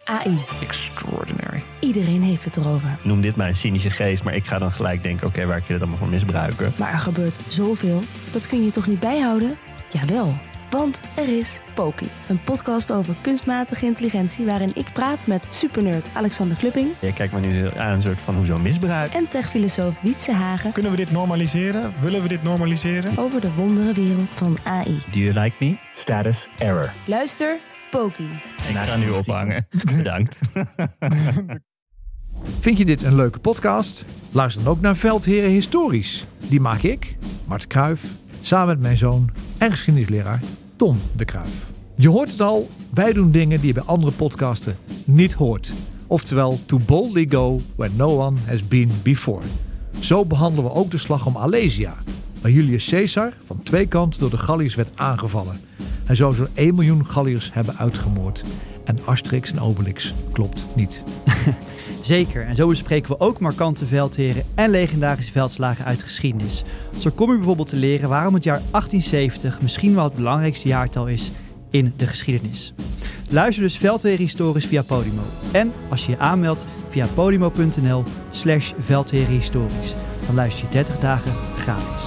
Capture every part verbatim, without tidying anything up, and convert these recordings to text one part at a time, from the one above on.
A I. Extraordinary. Iedereen heeft het erover. Noem dit maar een cynische geest, maar ik ga dan gelijk denken, oké, okay, waar kun je dat allemaal voor misbruiken? Maar er gebeurt zoveel, dat kun je toch niet bijhouden? Jawel, want er is Poki. Een podcast over kunstmatige intelligentie waarin ik praat met supernerd Alexander Klupping. Je kijkt me nu aan een soort van hoezo misbruik. En techfilosoof Wietse Hagen. Kunnen we dit normaliseren? Willen we dit normaliseren? Over de wonderenwereld van A I. Do you like me? Status error. Luister, Poki. Ik ga nu ophangen. Bedankt. Vind je dit een leuke podcast? Luister dan ook naar Veldheren Historisch. Die maak ik, Mart Kruijf, samen met mijn zoon en geschiedenisleraar Tom de Kruijf. Je hoort het al, wij doen dingen die je bij andere podcasten niet hoort. Oftewel, to boldly go where no one has been before. Zo behandelen we ook de slag om Alesia, waar Julius Caesar van twee kanten door de Galliërs werd aangevallen. Hij zou zo'n één miljoen Galliërs hebben uitgemoord. En Asterix en Obelix klopt niet. Zeker, en zo bespreken we ook markante veldheren en legendarische veldslagen uit de geschiedenis. Zo kom je bijvoorbeeld te leren waarom het jaar achttienzeventig misschien wel het belangrijkste jaartal is in de geschiedenis. Luister dus Veldheren Historisch via Podimo. En als je je aanmeldt via podimo.nl slash Veldheren Historisch. Dan luister je dertig dagen gratis.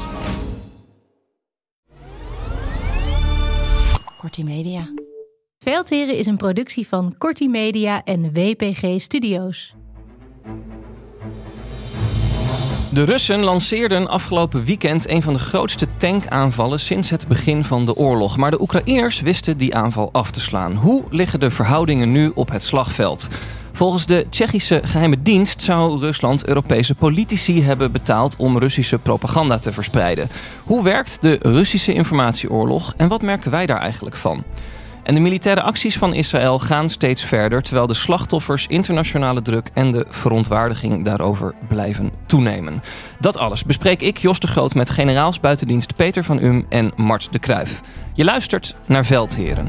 Korti Media. Veldheren is een productie van Korti Media en W P G Studios. De Russen lanceerden afgelopen weekend een van de grootste tankaanvallen sinds het begin van de oorlog. Maar de Oekraïners wisten die aanval af te slaan. Hoe liggen de verhoudingen nu op het slagveld? Volgens de Tsjechische geheime dienst zou Rusland Europese politici hebben betaald om Russische propaganda te verspreiden. Hoe werkt de Russische informatieoorlog en wat merken wij daar eigenlijk van? En de militaire acties van Israël gaan steeds verder, terwijl de slachtoffers, internationale druk en de verontwaardiging daarover blijven toenemen. Dat alles bespreek ik, Jos de Groot, met generaals buitendienst Peter van Um en Mart de Kruijf. Je luistert naar Veldheren.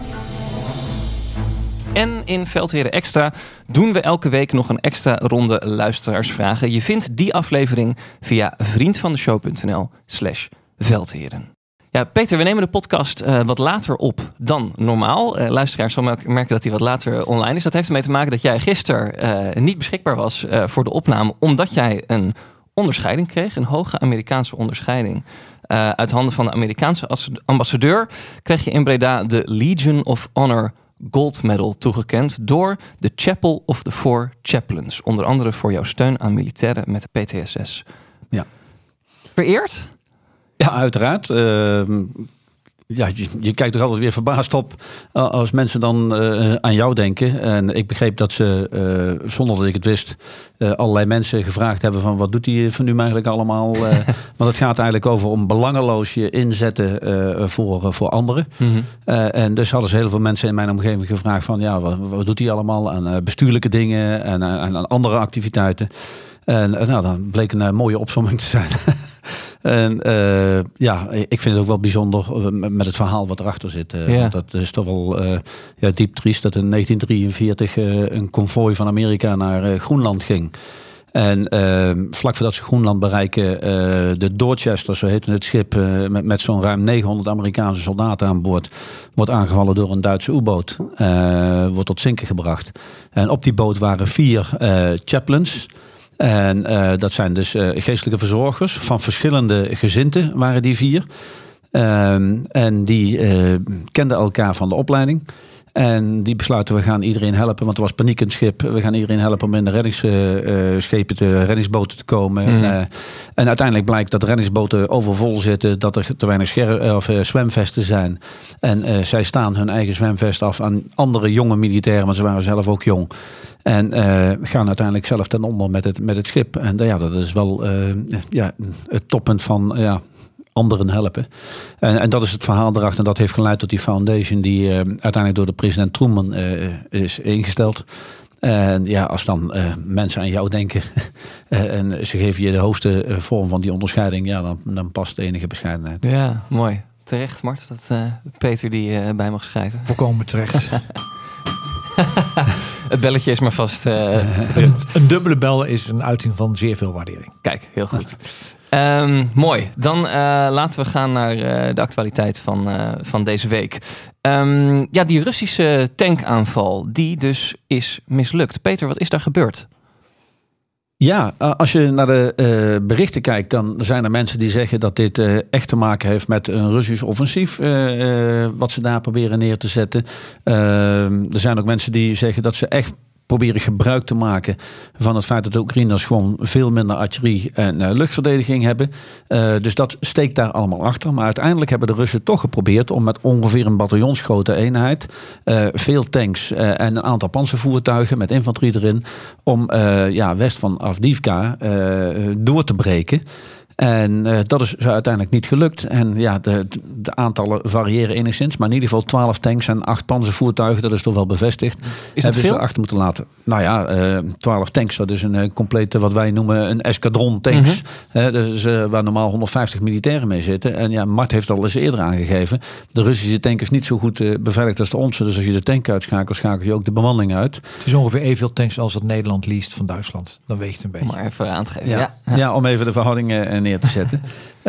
En in Veldheren Extra doen we elke week nog een extra ronde luisteraarsvragen. Je vindt die aflevering via vriendvandeshow.nl slash Veldheren. Ja, Peter, we nemen de podcast uh, wat later op dan normaal. Uh, luisteraars zal merken dat hij wat later online is. Dat heeft ermee te maken dat jij gisteren uh, niet beschikbaar was uh, voor de opname, omdat jij een onderscheiding kreeg, een hoge Amerikaanse onderscheiding. Uh, uit handen van de Amerikaanse ambassadeur kreeg je in Breda de Legion of Honor Gold Medal toegekend door de Chapel of the Four Chaplains. Onder andere voor jouw steun aan militairen met de P T S S. Ja. Vereerd? Ja, uiteraard. Uh, ja, je, je kijkt er altijd weer verbaasd op uh, als mensen dan uh, aan jou denken. En ik begreep dat ze, uh, zonder dat ik het wist, uh, allerlei mensen gevraagd hebben van wat doet die van nu eigenlijk allemaal? Uh, want het gaat eigenlijk over om belangeloos je inzetten uh, voor, uh, voor anderen. Mm-hmm. Uh, en dus hadden ze heel veel mensen in mijn omgeving gevraagd van ja, wat, wat doet die allemaal aan uh, bestuurlijke dingen en uh, aan andere activiteiten. En uh, nou, dan bleek een uh, mooie opsomming te zijn. En uh, ja, ik vind het ook wel bijzonder met het verhaal wat erachter zit. Uh, ja. Dat is toch wel uh, ja, diep triest dat in negentien drieënveertig uh, een konvooi van Amerika naar uh, Groenland ging. En uh, vlak voordat ze Groenland bereiken, uh, de Dorchester, zo heette het schip, uh, met, met zo'n ruim negenhonderd Amerikaanse soldaten aan boord, wordt aangevallen door een Duitse U-boot. Uh, wordt tot zinken gebracht. En op die boot waren vier uh, chaplains. En uh, dat zijn dus uh, geestelijke verzorgers van verschillende gezinten, waren die vier. Um, en die uh, kenden elkaar van de opleiding. En die besluiten, we gaan iedereen helpen, want er was paniek in het schip. We gaan iedereen helpen om in de reddingsschepen, de reddingsboten te komen. Mm. Uh, en uiteindelijk blijkt dat de reddingsboten overvol zitten, dat er te weinig scher- of, uh, zwemvesten zijn. En uh, zij staan hun eigen zwemvest af aan andere jonge militairen, want ze waren zelf ook jong. En uh, gaan uiteindelijk zelf ten onder met het, met het schip. En uh, ja, dat is wel uh, ja, het toppunt van uh, ja, anderen helpen. En, en dat is het verhaal erachter. En dat heeft geleid tot die foundation die uh, uiteindelijk door de president Truman uh, is ingesteld. En ja, als dan uh, mensen aan jou denken uh, en ze geven je de hoogste uh, vorm van die onderscheiding, ja, dan, dan past de enige bescheidenheid. Ja, mooi. Terecht, Mart, dat uh, Peter die uh, bij mag schrijven. Volkomen terecht. Het belletje is maar vast uh, een, een dubbele bel is een uiting van zeer veel waardering. Kijk, heel goed. Um, mooi. Dan uh, laten we gaan naar uh, de actualiteit van, uh, van deze week. Um, ja, die Russische tankaanval, die dus is mislukt. Peter, wat is daar gebeurd? Ja, als je naar de uh, berichten kijkt, dan zijn er mensen die zeggen dat dit uh, echt te maken heeft met een Russisch offensief. Uh, uh, wat ze daar proberen neer te zetten. Uh, er zijn ook mensen die zeggen dat ze echt proberen gebruik te maken van het feit dat de Oekraïners gewoon veel minder artillerie en uh, luchtverdediging hebben. Uh, dus dat steekt daar allemaal achter. Maar uiteindelijk hebben de Russen toch geprobeerd om met ongeveer een bataljonsgrote eenheid, uh, veel tanks uh, en een aantal panzervoertuigen met infanterie erin, om uh, ja, west van Avdiivka uh, door te breken. En uh, dat is uiteindelijk niet gelukt. En ja, de, de aantallen variëren enigszins. Maar in ieder geval twaalf tanks en acht panzervoertuigen. Dat is toch wel bevestigd. Is dat veel? Ze achter moeten laten. Nou ja, uh, twaalf tanks. Dat is een uh, complete, wat wij noemen, een eskadron tanks. Mm-hmm. Uh, dus, uh, waar normaal honderdvijftig militairen mee zitten. En ja, Mart heeft al eens eerder aangegeven. De Russische tank is niet zo goed uh, beveiligd als de onze. Dus als je de tank uitschakelt, schakel je ook de bemanning uit. Het is ongeveer evenveel tanks als het Nederland leest van Duitsland. Dan weegt het een beetje. Om maar even aan te geven. Ja, ja. ja. ja om even de verhoudingen uh, neer te zetten.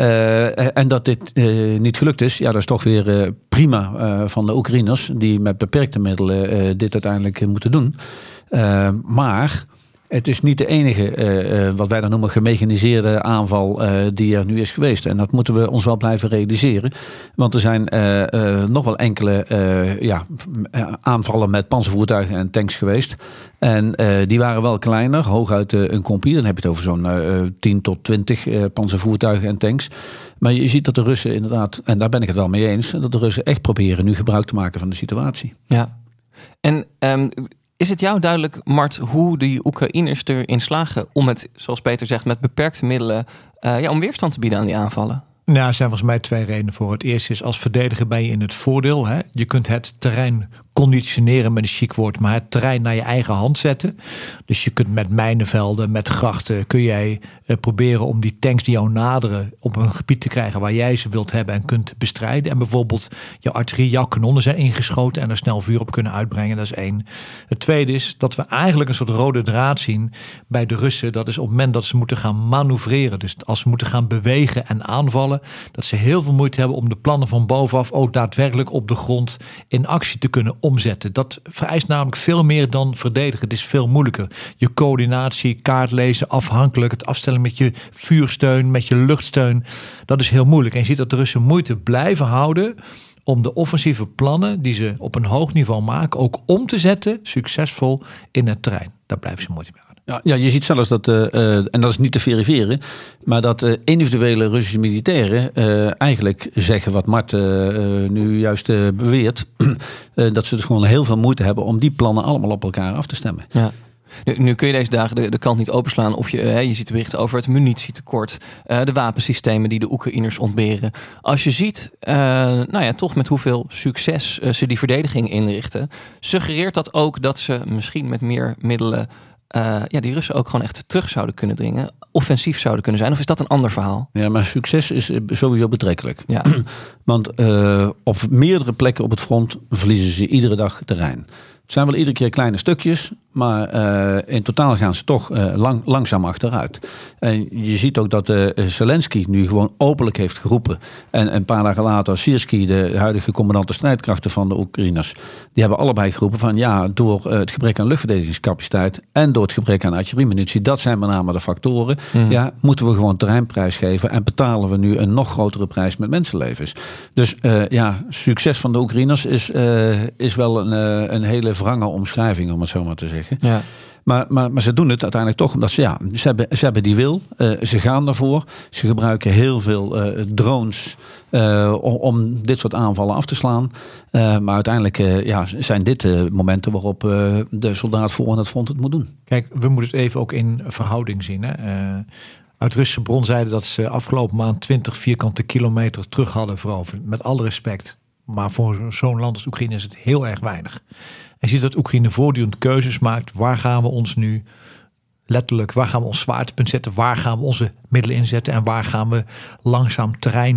Uh, en dat dit uh, niet gelukt is, ja, dat is toch weer uh, prima uh, van de Oekraïners, die met beperkte middelen uh, dit uiteindelijk uh, moeten doen. Uh, maar het is niet de enige, uh, uh, wat wij dan noemen, gemechaniseerde aanval uh, die er nu is geweest. En dat moeten we ons wel blijven realiseren. Want er zijn uh, uh, nog wel enkele uh, ja, aanvallen met panzervoertuigen en tanks geweest. En uh, die waren wel kleiner, hooguit uh, een compie. Dan heb je het over zo'n uh, tien tot twintig uh, panzervoertuigen en tanks. Maar je ziet dat de Russen inderdaad, en daar ben ik het wel mee eens, dat de Russen echt proberen nu gebruik te maken van de situatie. Ja, en um, is het jou duidelijk, Mart, hoe die Oekraïners erin slagen om het, zoals Peter zegt, met beperkte middelen uh, ja, om weerstand te bieden aan die aanvallen? Nou, er zijn volgens mij twee redenen voor. Het eerste is, als verdediger ben je in het voordeel. Hè? Je kunt het terrein conditioneren met een chic woord, maar het terrein naar je eigen hand zetten. Dus je kunt met mijnenvelden, met grachten, kun jij uh, proberen om die tanks die jou naderen op een gebied te krijgen waar jij ze wilt hebben en kunt bestrijden. En bijvoorbeeld jouw artillerie, jouw kanonnen zijn ingeschoten en er snel vuur op kunnen uitbrengen. Dat is één. Het tweede is dat we eigenlijk een soort rode draad zien bij de Russen. Dat is op het moment dat ze moeten gaan manoeuvreren. Dus als ze moeten gaan bewegen en aanvallen, dat ze heel veel moeite hebben om de plannen van bovenaf ook daadwerkelijk op de grond in actie te kunnen omzetten. Dat vereist namelijk veel meer dan verdedigen. Het is veel moeilijker. Je coördinatie, kaartlezen, afhankelijk, het afstellen met je vuursteun, met je luchtsteun. Dat is heel moeilijk. En je ziet dat de Russen moeite blijven houden om de offensieve plannen die ze op een hoog niveau maken ook om te zetten, succesvol in het terrein. Daar blijven ze moeite mee houden. Ja, je ziet zelfs dat, uh, uh, en dat is niet te verifiëren, maar dat uh, individuele Russische militairen uh, eigenlijk zeggen wat Mart uh, uh, nu juist uh, beweert, uh, dat ze dus gewoon heel veel moeite hebben om die plannen allemaal op elkaar af te stemmen. Ja. Nu, nu kun je deze dagen de, de kant niet openslaan of je, uh, je ziet de berichten over het munitietekort, uh, de wapensystemen die de Oekraïners ontberen. Als je ziet, uh, nou ja, toch met hoeveel succes uh, ze die verdediging inrichten, suggereert dat ook dat ze misschien met meer middelen Uh, ja, die Russen ook gewoon echt terug zouden kunnen dringen, offensief zouden kunnen zijn? Of is dat een ander verhaal? Ja, maar succes is sowieso betrekkelijk. Ja. Want uh, op meerdere plekken op het front verliezen ze iedere dag terrein. Het zijn wel iedere keer kleine stukjes, maar uh, in totaal gaan ze toch uh, lang, langzaam achteruit. En je ziet ook dat uh, Zelensky nu gewoon openlijk heeft geroepen. En een paar dagen later Syrski, de huidige commandant de strijdkrachten van de Oekraïners, die hebben allebei geroepen van ja, door uh, het gebrek aan luchtverdedigingscapaciteit en door het gebrek aan artilleriemunitie, dat zijn met name de factoren. Mm. Ja, moeten we gewoon terreinprijs geven en betalen we nu een nog grotere prijs met mensenlevens. Dus uh, ja, succes van de Oekraïners is, uh, is wel een, uh, een hele wrange omschrijving, om het zo maar te zeggen. Ja. Maar, maar, maar ze doen het uiteindelijk toch omdat ze, ja, ze, hebben, ze hebben die wil. Uh, ze gaan daarvoor. Ze gebruiken heel veel uh, drones uh, om, om dit soort aanvallen af te slaan. Uh, maar uiteindelijk uh, ja, zijn dit uh, momenten waarop uh, de soldaat voor aan het front het moet doen. Kijk, we moeten het even ook in verhouding zien. Hè? Uh, uit Russische bron zeiden dat ze afgelopen maand twintig vierkante kilometer terug hadden veroverd. Met alle respect. Maar voor zo'n land als Oekraïne is het heel erg weinig. En je ziet dat Oekraïne voortdurend keuzes maakt. Waar gaan we ons nu letterlijk, waar gaan we ons zwaartepunt zetten? Waar gaan we onze middelen inzetten? En waar gaan we langzaam terrein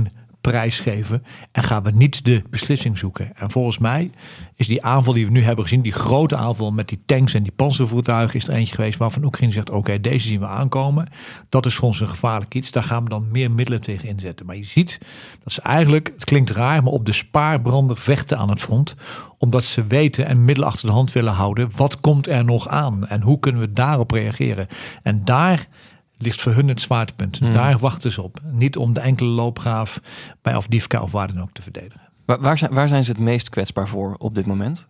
prijsgeven en gaan we niet de beslissing zoeken. En volgens mij is die aanval die we nu hebben gezien, die grote aanval met die tanks en die panzervoertuigen, is er eentje geweest waarvan Oekraïne zegt, oké, okay, deze zien we aankomen. Dat is voor ons een gevaarlijk iets. Daar gaan we dan meer middelen tegen inzetten. Maar je ziet dat ze eigenlijk, het klinkt raar, maar op de spaarbrander vechten aan het front. Omdat ze weten en middelen achter de hand willen houden. Wat komt er nog aan? En hoe kunnen we daarop reageren? En daar ligt voor hun het zwaartepunt. Hmm. Daar wachten ze op. Niet om de enkele loopgraaf bij Avdiivka of waar dan ook te verdedigen. Waar, waar, zijn, waar zijn ze het meest kwetsbaar voor op dit moment?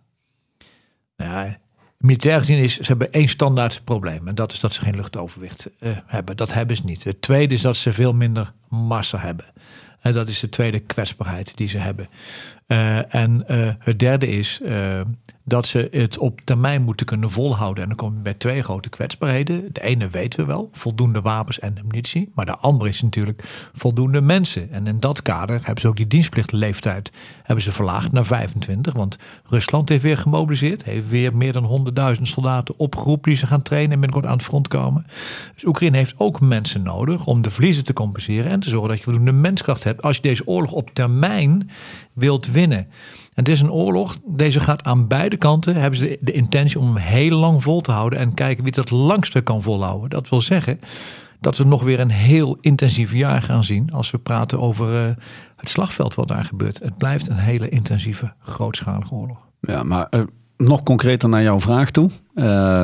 Ja, militair gezien is, ze hebben één standaard probleem. En dat is dat ze geen luchtoverwicht uh, hebben. Dat hebben ze niet. Het tweede is dat ze veel minder massa hebben. En dat is de tweede kwetsbaarheid die ze hebben. Uh, en uh, het derde is uh, dat ze het op termijn moeten kunnen volhouden. En dan komen we bij twee grote kwetsbaarheden. De ene weten we wel, voldoende wapens en munitie. Maar de andere is natuurlijk voldoende mensen. En in dat kader hebben ze ook die dienstplichtleeftijd hebben ze verlaagd naar vijfentwintig. Want Rusland heeft weer gemobiliseerd. Heeft weer meer dan honderdduizend soldaten opgeroepen die ze gaan trainen en binnenkort aan het front komen. Dus Oekraïne heeft ook mensen nodig om de verliezen te compenseren. En te zorgen dat je voldoende menskracht hebt als je deze oorlog op termijn wilt winnen. En het is een oorlog, deze gaat aan beide kanten, hebben ze de intentie om hem heel lang vol te houden en kijken wie het langste kan volhouden. Dat wil zeggen dat we nog weer een heel intensief jaar gaan zien als we praten over uh, het slagveld wat daar gebeurt. Het blijft een hele intensieve, grootschalige oorlog. Ja, maar uh, nog concreter naar jouw vraag toe. Uh,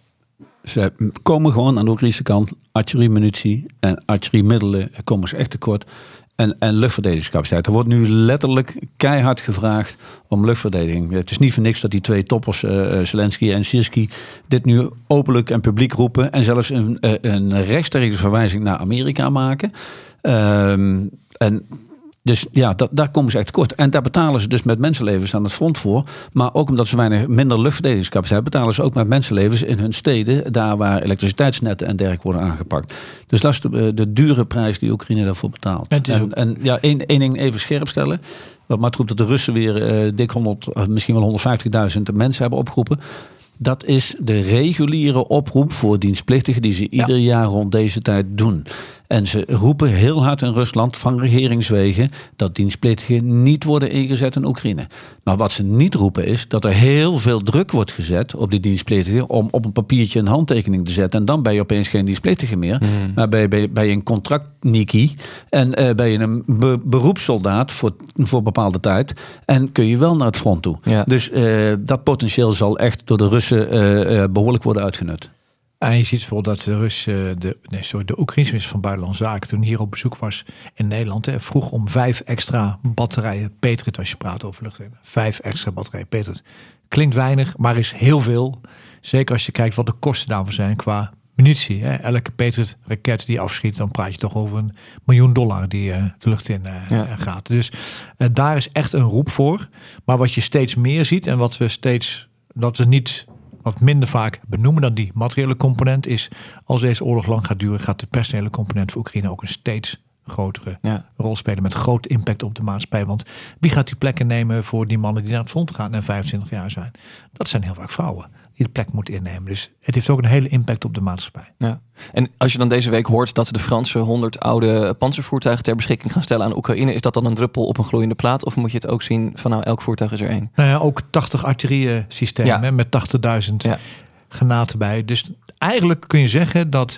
ze komen gewoon aan de Oekraïnse kant artilleriemunitie en artilleriemiddelen komen ze echt tekort. En, en luchtverdedigingscapaciteit. Er wordt nu letterlijk keihard gevraagd om luchtverdediging. Het is niet voor niks dat die twee toppers, uh, Zelensky en Syrski, dit nu openlijk en publiek roepen. En zelfs een, een rechtstreekse verwijzing naar Amerika maken. Um, en dus ja, dat, daar komen ze echt tekort. En daar betalen ze dus met mensenlevens aan het front voor. Maar ook omdat ze weinig minder luchtverdedigingscapaciteit betalen ze ook met mensenlevens in hun steden. Daar waar elektriciteitsnetten en dergelijke worden aangepakt. Dus dat is de, de dure prijs die Oekraïne daarvoor betaalt. En, en, en ja, één, één ding even scherp stellen. Maar het roept dat de Russen weer uh, dik honderd, misschien wel honderdvijftigduizend mensen hebben opgeroepen. Dat is de reguliere oproep voor dienstplichtigen die ze ieder ja. jaar rond deze tijd doen. En ze roepen heel hard in Rusland van regeringswegen dat dienstplichtigen niet worden ingezet in Oekraïne. Maar wat ze niet roepen is dat er heel veel druk wordt gezet op die dienstplichtigen om op een papiertje een handtekening te zetten. En dan ben je opeens geen dienstplichtige meer. Mm. Maar ben je, ben je, ben je een contractniki en uh, ben je een be- beroepssoldaat voor, voor bepaalde tijd. En kun je wel naar het front toe. Ja. Dus uh, dat potentieel zal echt door de Russen uh, uh, behoorlijk worden uitgenut. En je ziet bijvoorbeeld dat de Russen, de, nee, sorry, de Oekraïnse minister van Buitenlandse Zaken, toen hier op bezoek was in Nederland, hè, vroeg om vijf extra batterijen Patriot als je praat over luchtruim. Vijf extra batterijen Patriot. Klinkt weinig, maar is heel veel. Zeker als je kijkt wat de kosten daarvoor zijn qua munitie. Hè. Elke Patriot raket die afschiet, dan praat je toch over een miljoen dollar die uh, de lucht in uh, ja. gaat. Dus uh, daar is echt een roep voor. Maar wat je steeds meer ziet en wat we steeds, dat we niet wat minder vaak benoemen dan die materiële component is, als deze oorlog lang gaat duren, gaat de personele component voor Oekraïne ook een steeds grotere ja. rol spelen met groot impact op de maatschappij. Want wie gaat die plekken nemen voor die mannen die naar het front gaan en vijfentwintig jaar zijn? Dat zijn heel vaak vrouwen die de plek moeten innemen. Dus het heeft ook een hele impact op de maatschappij. Ja. En als je dan deze week hoort dat de Fransen honderd oude panzervoertuigen ter beschikking gaan stellen aan Oekraïne, is dat dan een druppel op een gloeiende plaat? Of moet je het ook zien van nou, elk voertuig is er één? Nou ja, ook tachtig artilleriesystemen ja. met tachtigduizend ja. granaten bij. Dus eigenlijk kun je zeggen dat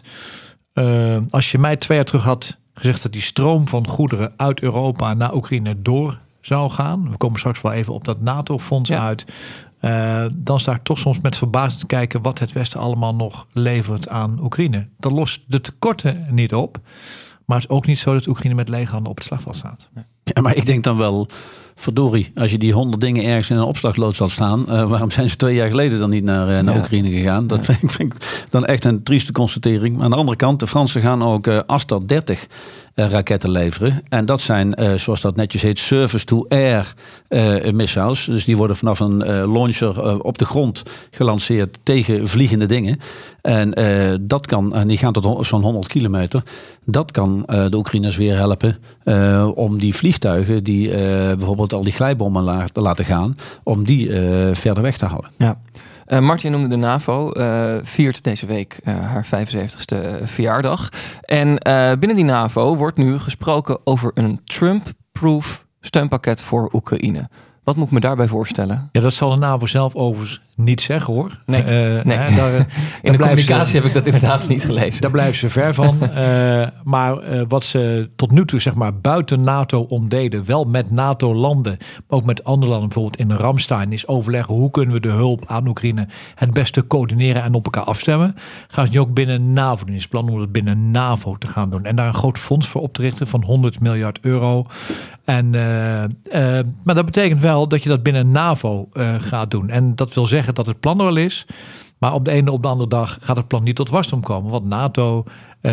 uh, als je mij twee jaar terug had gezegd dat die stroom van goederen uit Europa naar Oekraïne door zou gaan. We komen straks wel even op dat NATO-fonds ja. uit. Uh, dan sta ik toch soms met verbazing te kijken wat het Westen allemaal nog levert aan Oekraïne. Dat lost de tekorten niet op. Maar het is ook niet zo dat Oekraïne met lege handen op het slagveld staat. Ja, maar ik denk dan wel, verdorie, als je die honderd dingen ergens in een opslaglood zal staan, uh, waarom zijn ze twee jaar geleden dan niet naar, uh, naar ja. Oekraïne gegaan? Dat ja. vind, ik, vind ik dan echt een trieste constatering. Maar aan de andere kant, de Fransen gaan ook uh, Aster dertig uh, raketten leveren. En dat zijn, uh, zoals dat netjes heet, surface-to-air uh, missiles. Dus die worden vanaf een uh, launcher uh, op de grond gelanceerd tegen vliegende dingen. En uh, dat kan, en die gaan tot zo'n honderd kilometer. Dat kan uh, de Oekraïners weer helpen uh, om die vliegtuigen die uh, bijvoorbeeld al die glijbommen la- laten gaan, om die uh, verder weg te houden. Ja. Uh, Martin noemde de NAVO, uh, viert deze week uh, haar vijfenzeventigste verjaardag. En uh, binnen die NAVO wordt nu gesproken over een Trump bulletproof steunpakket voor Oekraïne. Wat moet ik me daarbij voorstellen? Ja, dat zal de NAVO zelf overigens niet zeggen, hoor. Nee, uh, nee. Hè, daar, in de communicatie ze, heb ik dat inderdaad niet gelezen. Daar blijven ze ver van. uh, maar uh, wat ze tot nu toe zeg maar buiten NATO omdeden, wel met NATO-landen, maar ook met andere landen, bijvoorbeeld in Ramstein, is overleggen hoe kunnen we de hulp aan Oekraïne het beste coördineren en op elkaar afstemmen. Gaan ze nu ook binnen NAVO doen. Is het plan om het binnen NAVO te gaan doen. En daar een groot fonds voor op te richten van honderd miljard euro. En, uh, uh, maar dat betekent wel dat je dat binnen NAVO uh, gaat doen. En dat wil zeggen dat het plan er wel is. Maar op de ene op de andere dag gaat het plan niet tot wasdom komen. Want NATO uh,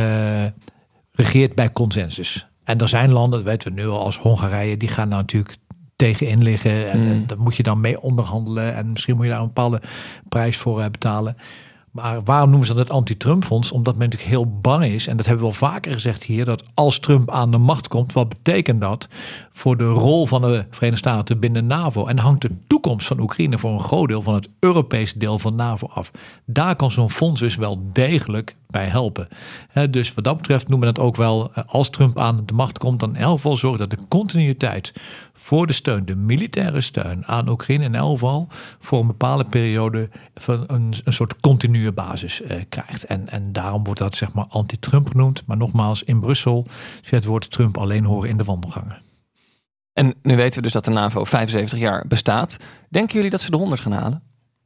regeert bij consensus. En er zijn landen, dat weten we nu al, als Hongarije, die gaan nou natuurlijk tegenin liggen. En, mm. en daar moet je dan mee onderhandelen. En misschien moet je daar een bepaalde prijs voor uh, betalen. Maar waarom noemen ze dat het anti-Trump-fonds? Omdat men natuurlijk heel bang is, en dat hebben we wel vaker gezegd hier, dat als Trump aan de macht komt, wat betekent dat voor de rol van de Verenigde Staten binnen NAVO? En hangt de toekomst van Oekraïne voor een groot deel van het Europese deel van NAVO af. Daar kan zo'n fonds dus wel degelijk bij helpen. He, dus wat dat betreft noemen we dat ook wel, als Trump aan de macht komt, dan in elk geval zorgen dat de continuïteit voor de steun, de militaire steun aan Oekraïne in elk geval voor een bepaalde periode van een, een soort continue basis uh, krijgt. En, en daarom wordt dat zeg maar anti-Trump genoemd. Maar nogmaals, in Brussel zul je het woord Trump alleen horen in de wandelgangen. En nu weten we dus dat de NAVO vijfenzeventig jaar bestaat. Denken jullie dat ze de honderd gaan halen?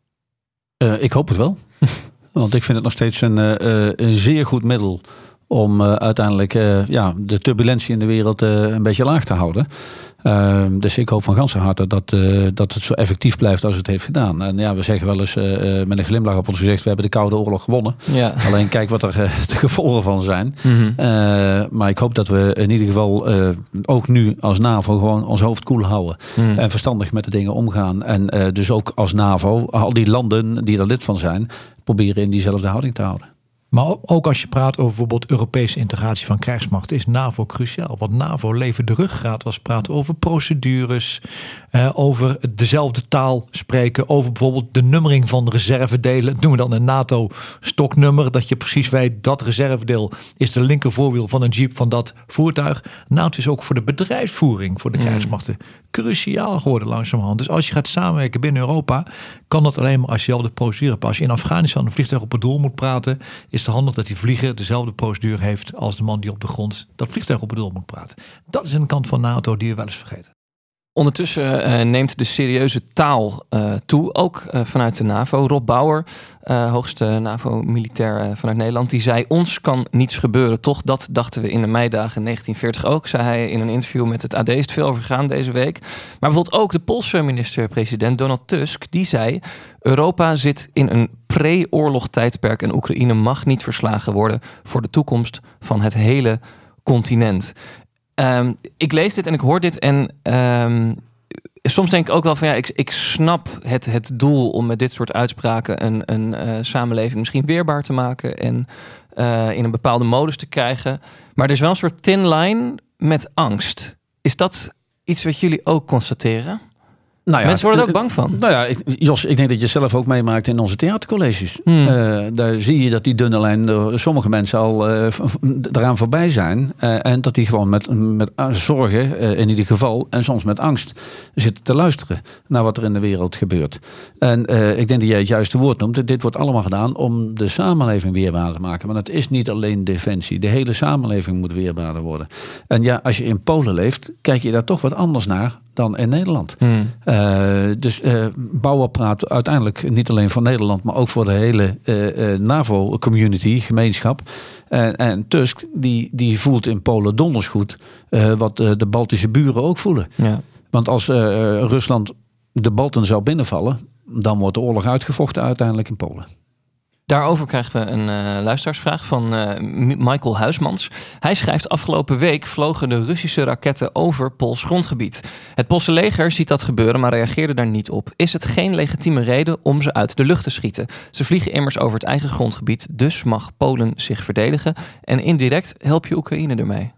Uh, ik hoop het wel. Want ik vind het nog steeds een, uh, een zeer goed middel om uh, uiteindelijk uh, ja, de turbulentie in de wereld uh, een beetje laag te houden. Uh, dus ik hoop van ganse harte dat, uh, dat het zo effectief blijft als het heeft gedaan. En ja, we zeggen wel eens uh, met een glimlach op ons gezicht, we hebben de Koude Oorlog gewonnen. Ja. Alleen kijk wat er uh, de gevolgen van zijn. Mm-hmm. Uh, maar ik hoop dat we in ieder geval uh, ook nu als NAVO gewoon ons hoofd koel houden. Mm. En verstandig met de dingen omgaan. En uh, dus ook als NAVO, al die landen die er lid van zijn, proberen in diezelfde houding te houden. Maar ook als je praat over bijvoorbeeld Europese integratie van krijgsmacht, is NAVO cruciaal. Want NAVO levert de ruggengraat als we praten over procedures, eh, over dezelfde taal spreken, over bijvoorbeeld de nummering van reservedelen. Dat noemen we dan een NATO-stoknummer, dat je precies weet dat reservedeel is de linker voorwiel van een jeep van dat voertuig. NATO is ook voor de bedrijfsvoering, voor de krijgsmachten, cruciaal geworden langzamerhand. Dus als je gaat samenwerken binnen Europa, kan dat alleen maar als je al de procedure hebt. Als je in Afghanistan een vliegtuig op het doel moet praten, is het handig dat die vlieger dezelfde procedure heeft als de man die op de grond dat vliegtuig op het doel moet praten. Dat is een kant van NATO die we wel eens vergeten. Ondertussen uh, neemt de serieuze taal uh, toe, ook uh, vanuit de NAVO. Rob Bauer, uh, hoogste NAVO-militair uh, vanuit Nederland, die zei: ons kan niets gebeuren. Toch, dat dachten we in de meidagen negentien veertig ook, zei hij in een interview met het A D. Is het veel over gegaan deze week. Maar bijvoorbeeld ook de Poolse minister-president Donald Tusk, die zei: Europa zit in een pre-oorlog tijdperk en Oekraïne mag niet verslagen worden voor de toekomst van het hele continent. Um, ik lees dit en ik hoor dit en um, soms denk ik ook wel van ja, ik, ik snap het, het doel om met dit soort uitspraken een, een uh, samenleving misschien weerbaar te maken en uh, in een bepaalde modus te krijgen. Maar er is wel een soort thin line met angst. Is dat iets wat jullie ook constateren? Nou ja, mensen worden er ook bang van. Nou ja, ik, Jos, ik denk dat je zelf ook meemaakt in onze theatercolleges. Hmm. Uh, daar zie je dat die dunne lijn door sommige mensen al uh, eraan voorbij zijn. Uh, en dat die gewoon met, met zorgen, uh, in ieder geval, en soms met angst, zitten te luisteren naar wat er in de wereld gebeurt. En uh, ik denk dat jij het juiste woord noemt. Dit wordt allemaal gedaan om de samenleving weerbaarder te maken. Maar het is niet alleen defensie. De hele samenleving moet weerbaarder worden. En ja, als je in Polen leeft, kijk je daar toch wat anders naar dan in Nederland. Hmm. Uh, dus uh, Bauer praat uiteindelijk niet alleen voor Nederland, maar ook voor de hele uh, uh, NAVO-community, gemeenschap. Uh, en Tusk, die, die voelt in Polen donders goed uh, wat uh, de Baltische buren ook voelen. Ja. Want als uh, Rusland de Balten zou binnenvallen, dan wordt de oorlog uitgevochten uiteindelijk in Polen. Daarover krijgen we een uh, luisteraarsvraag van uh, Michael Huismans. Hij schrijft: afgelopen week vlogen de Russische raketten over Pools grondgebied. Het Poolse leger ziet dat gebeuren, maar reageerde daar niet op. Is het geen legitieme reden om ze uit de lucht te schieten? Ze vliegen immers over het eigen grondgebied, dus mag Polen zich verdedigen. En indirect help je Oekraïne ermee.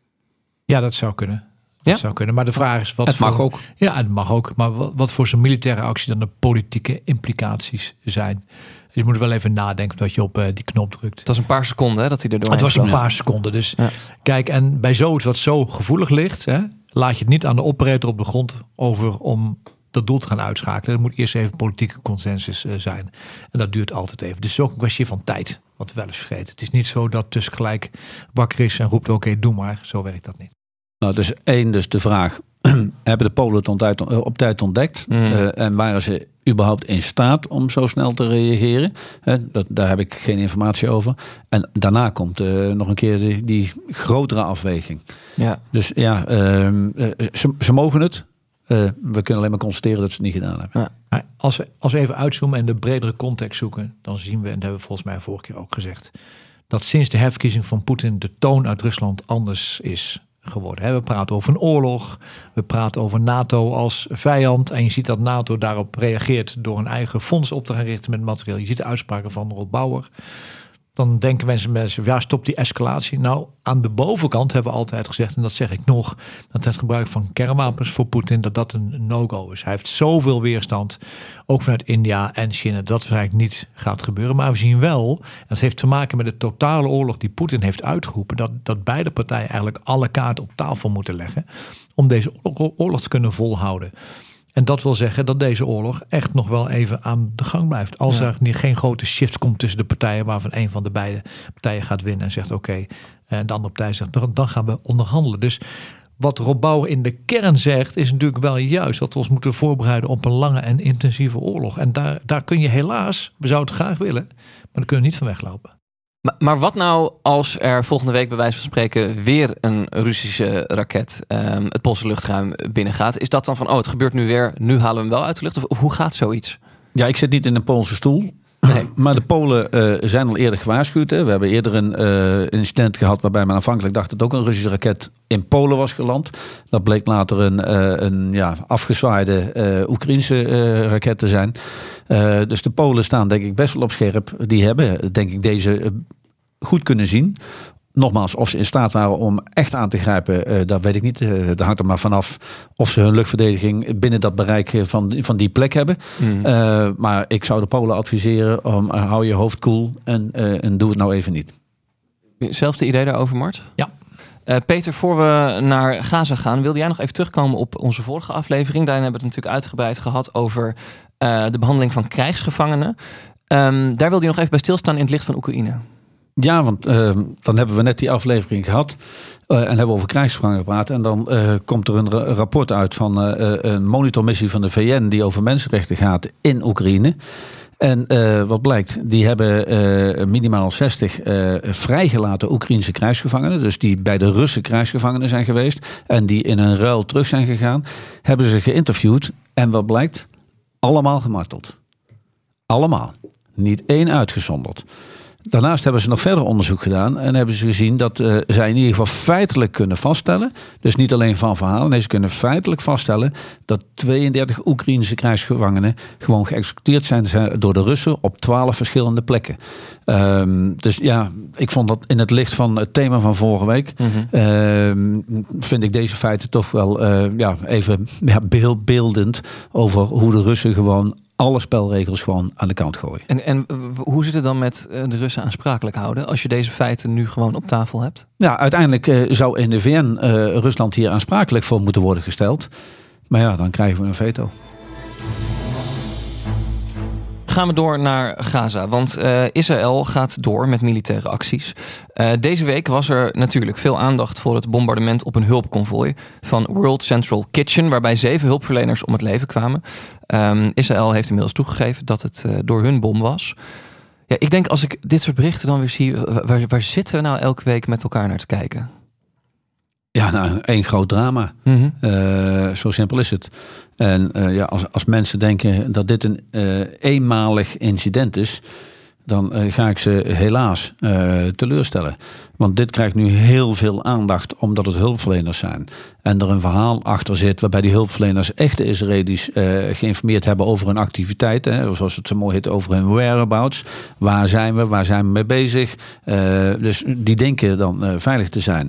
Ja, dat zou kunnen. Dat ja? zou kunnen. Maar de vraag is wat het voor... mag ook. Ja, het mag ook. Maar wat, wat voor zo'n militaire actie dan de politieke implicaties zijn. Dus je moet wel even nadenken dat je op uh, die knop drukt. Het was een paar seconden hè, dat hij er doorheen Het was vloog. een paar seconden. Dus ja. Kijk, en bij zoiets wat zo gevoelig ligt, hè, laat je het niet aan de operator op de grond over om dat doel te gaan uitschakelen. Er moet eerst even politieke consensus uh, zijn. En dat duurt altijd even. Dus het is ook een kwestie van tijd, wat we wel eens vergeten. Het is niet zo dat Tusk gelijk wakker is en roept, oké, okay, doe maar. Zo werkt dat niet. Nou, dus één, dus de vraag, hebben de Polen het ont- op tijd ontdekt? Mm. Uh, en waren ze überhaupt in staat om zo snel te reageren? Uh, dat, daar heb ik geen informatie over. En daarna komt uh, nog een keer die, die grotere afweging. Ja. Dus ja, uh, uh, ze, ze mogen het. Uh, we kunnen alleen maar constateren dat ze het niet gedaan hebben. Ja. Als we, als we even uitzoomen en de bredere context zoeken, dan zien we, en dat hebben we volgens mij vorige keer ook gezegd, dat sinds de herverkiezing van Poetin de toon uit Rusland anders is geworden. We praten over een oorlog, we praten over NATO als vijand en je ziet dat NATO daarop reageert door een eigen fonds op te gaan richten met materieel. Je ziet de uitspraken van Rob Bauer. Dan denken mensen, mensen, ja, stop die escalatie. Nou, aan de bovenkant hebben we altijd gezegd, en dat zeg ik nog, dat het gebruik van kernwapens voor Poetin, dat dat een no-go is. Hij heeft zoveel weerstand, ook vanuit India en China, dat het eigenlijk niet gaat gebeuren. Maar we zien wel, en dat heeft te maken met de totale oorlog die Poetin heeft uitgeroepen, dat, dat beide partijen eigenlijk alle kaarten op tafel moeten leggen om deze oorlog, oorlog te kunnen volhouden. En dat wil zeggen dat deze oorlog echt nog wel even aan de gang blijft. Als ja. er niet, geen grote shift komt tussen de partijen, waarvan een van de beide partijen gaat winnen en zegt oké, okay, en de andere partij zegt dan gaan we onderhandelen. Dus wat Rob Bauer in de kern zegt is natuurlijk wel juist dat we ons moeten voorbereiden op een lange en intensieve oorlog. En daar, daar kun je helaas, we zouden het graag willen, maar daar kunnen we niet van weglopen. Maar, maar wat nou als er volgende week bij wijze van spreken weer een Russische raket um, het Poolse luchtruim binnengaat? Is dat dan van, oh, het gebeurt nu weer, nu halen we hem wel uit de lucht? Of, of hoe gaat zoiets? Ja, ik zit niet in een Poolse stoel. Nee. Maar de Polen uh, zijn al eerder gewaarschuwd. Hè. We hebben eerder een uh, incident gehad waarbij men aanvankelijk dacht dat ook een Russische raket in Polen was geland. Dat bleek later een, uh, een ja, afgezwaaide uh, Oekraïnse uh, raket te zijn. Uh, dus de Polen staan denk ik best wel op scherp. Die hebben denk ik deze uh, goed kunnen zien. Nogmaals, of ze in staat waren om echt aan te grijpen, uh, dat weet ik niet. Uh, dat hangt er maar vanaf of ze hun luchtverdediging binnen dat bereik van, van die plek hebben. Mm. Uh, maar ik zou de Polen adviseren om uh, hou je hoofd koel en, uh, en doe het nou even niet. Zelfde idee daarover, Mart? Ja. Uh, Peter, voor we naar Gaza gaan, wilde jij nog even terugkomen op onze vorige aflevering. Daarin hebben we het natuurlijk uitgebreid gehad over uh, de behandeling van krijgsgevangenen. Um, daar wilde je nog even bij stilstaan in het licht van Oekraïne. Ja, want uh, dan hebben we net die aflevering gehad uh, en hebben we over krijgsgevangenen gepraat. En dan uh, komt er een ra- rapport uit van uh, een monitormissie van de V N die over mensenrechten gaat in Oekraïne. En uh, wat blijkt, die hebben uh, minimaal zestig uh, vrijgelaten Oekraïnse krijgsgevangenen. Dus die bij de Russen krijgsgevangenen zijn geweest en die in een ruil terug zijn gegaan. Hebben ze geïnterviewd en wat blijkt? Allemaal gemarteld. Allemaal. Niet één uitgezonderd. Daarnaast hebben ze nog verder onderzoek gedaan en hebben ze gezien dat uh, zij in ieder geval feitelijk kunnen vaststellen, dus niet alleen van verhalen, nee, ze kunnen feitelijk vaststellen dat tweeëndertig Oekraïnse krijgsgevangenen gewoon geëxecuteerd zijn door de Russen op twaalf verschillende plekken. Um, dus ja, ik vond dat in het licht van het thema van vorige week, mm-hmm. um, vind ik deze feiten toch wel uh, ja, even ja, beeldbeeldend over hoe de Russen gewoon alle spelregels gewoon aan de kant gooien. En, en hoe zit het dan met de Russen aansprakelijk houden als je deze feiten nu gewoon op tafel hebt? Ja, uiteindelijk uh, zou in de V N uh, Rusland hier aansprakelijk voor moeten worden gesteld. Maar ja, dan krijgen we een veto. Gaan we door naar Gaza, want uh, Israël gaat door met militaire acties. Uh, deze week was er natuurlijk veel aandacht voor het bombardement op een hulpconvooi van World Central Kitchen, waarbij zeven hulpverleners om het leven kwamen. Um, Israël heeft inmiddels toegegeven dat het uh, door hun bom was. Ja, ik denk als ik dit soort berichten dan weer zie, waar, waar zitten we nou elke week met elkaar naar te kijken? Ja, nou, één groot drama. Mm-hmm. Uh, zo simpel is het. En uh, ja, als, als mensen denken dat dit een uh, eenmalig incident is, dan uh, ga ik ze helaas uh, teleurstellen. Want dit krijgt nu heel veel aandacht omdat het hulpverleners zijn. En er een verhaal achter zit waarbij die hulpverleners echte Israëli's uh, geïnformeerd hebben over hun activiteiten. Zoals het zo mooi heet, over hun whereabouts. Waar zijn we? Waar zijn we mee bezig? Uh, dus die denken dan uh, veilig te zijn.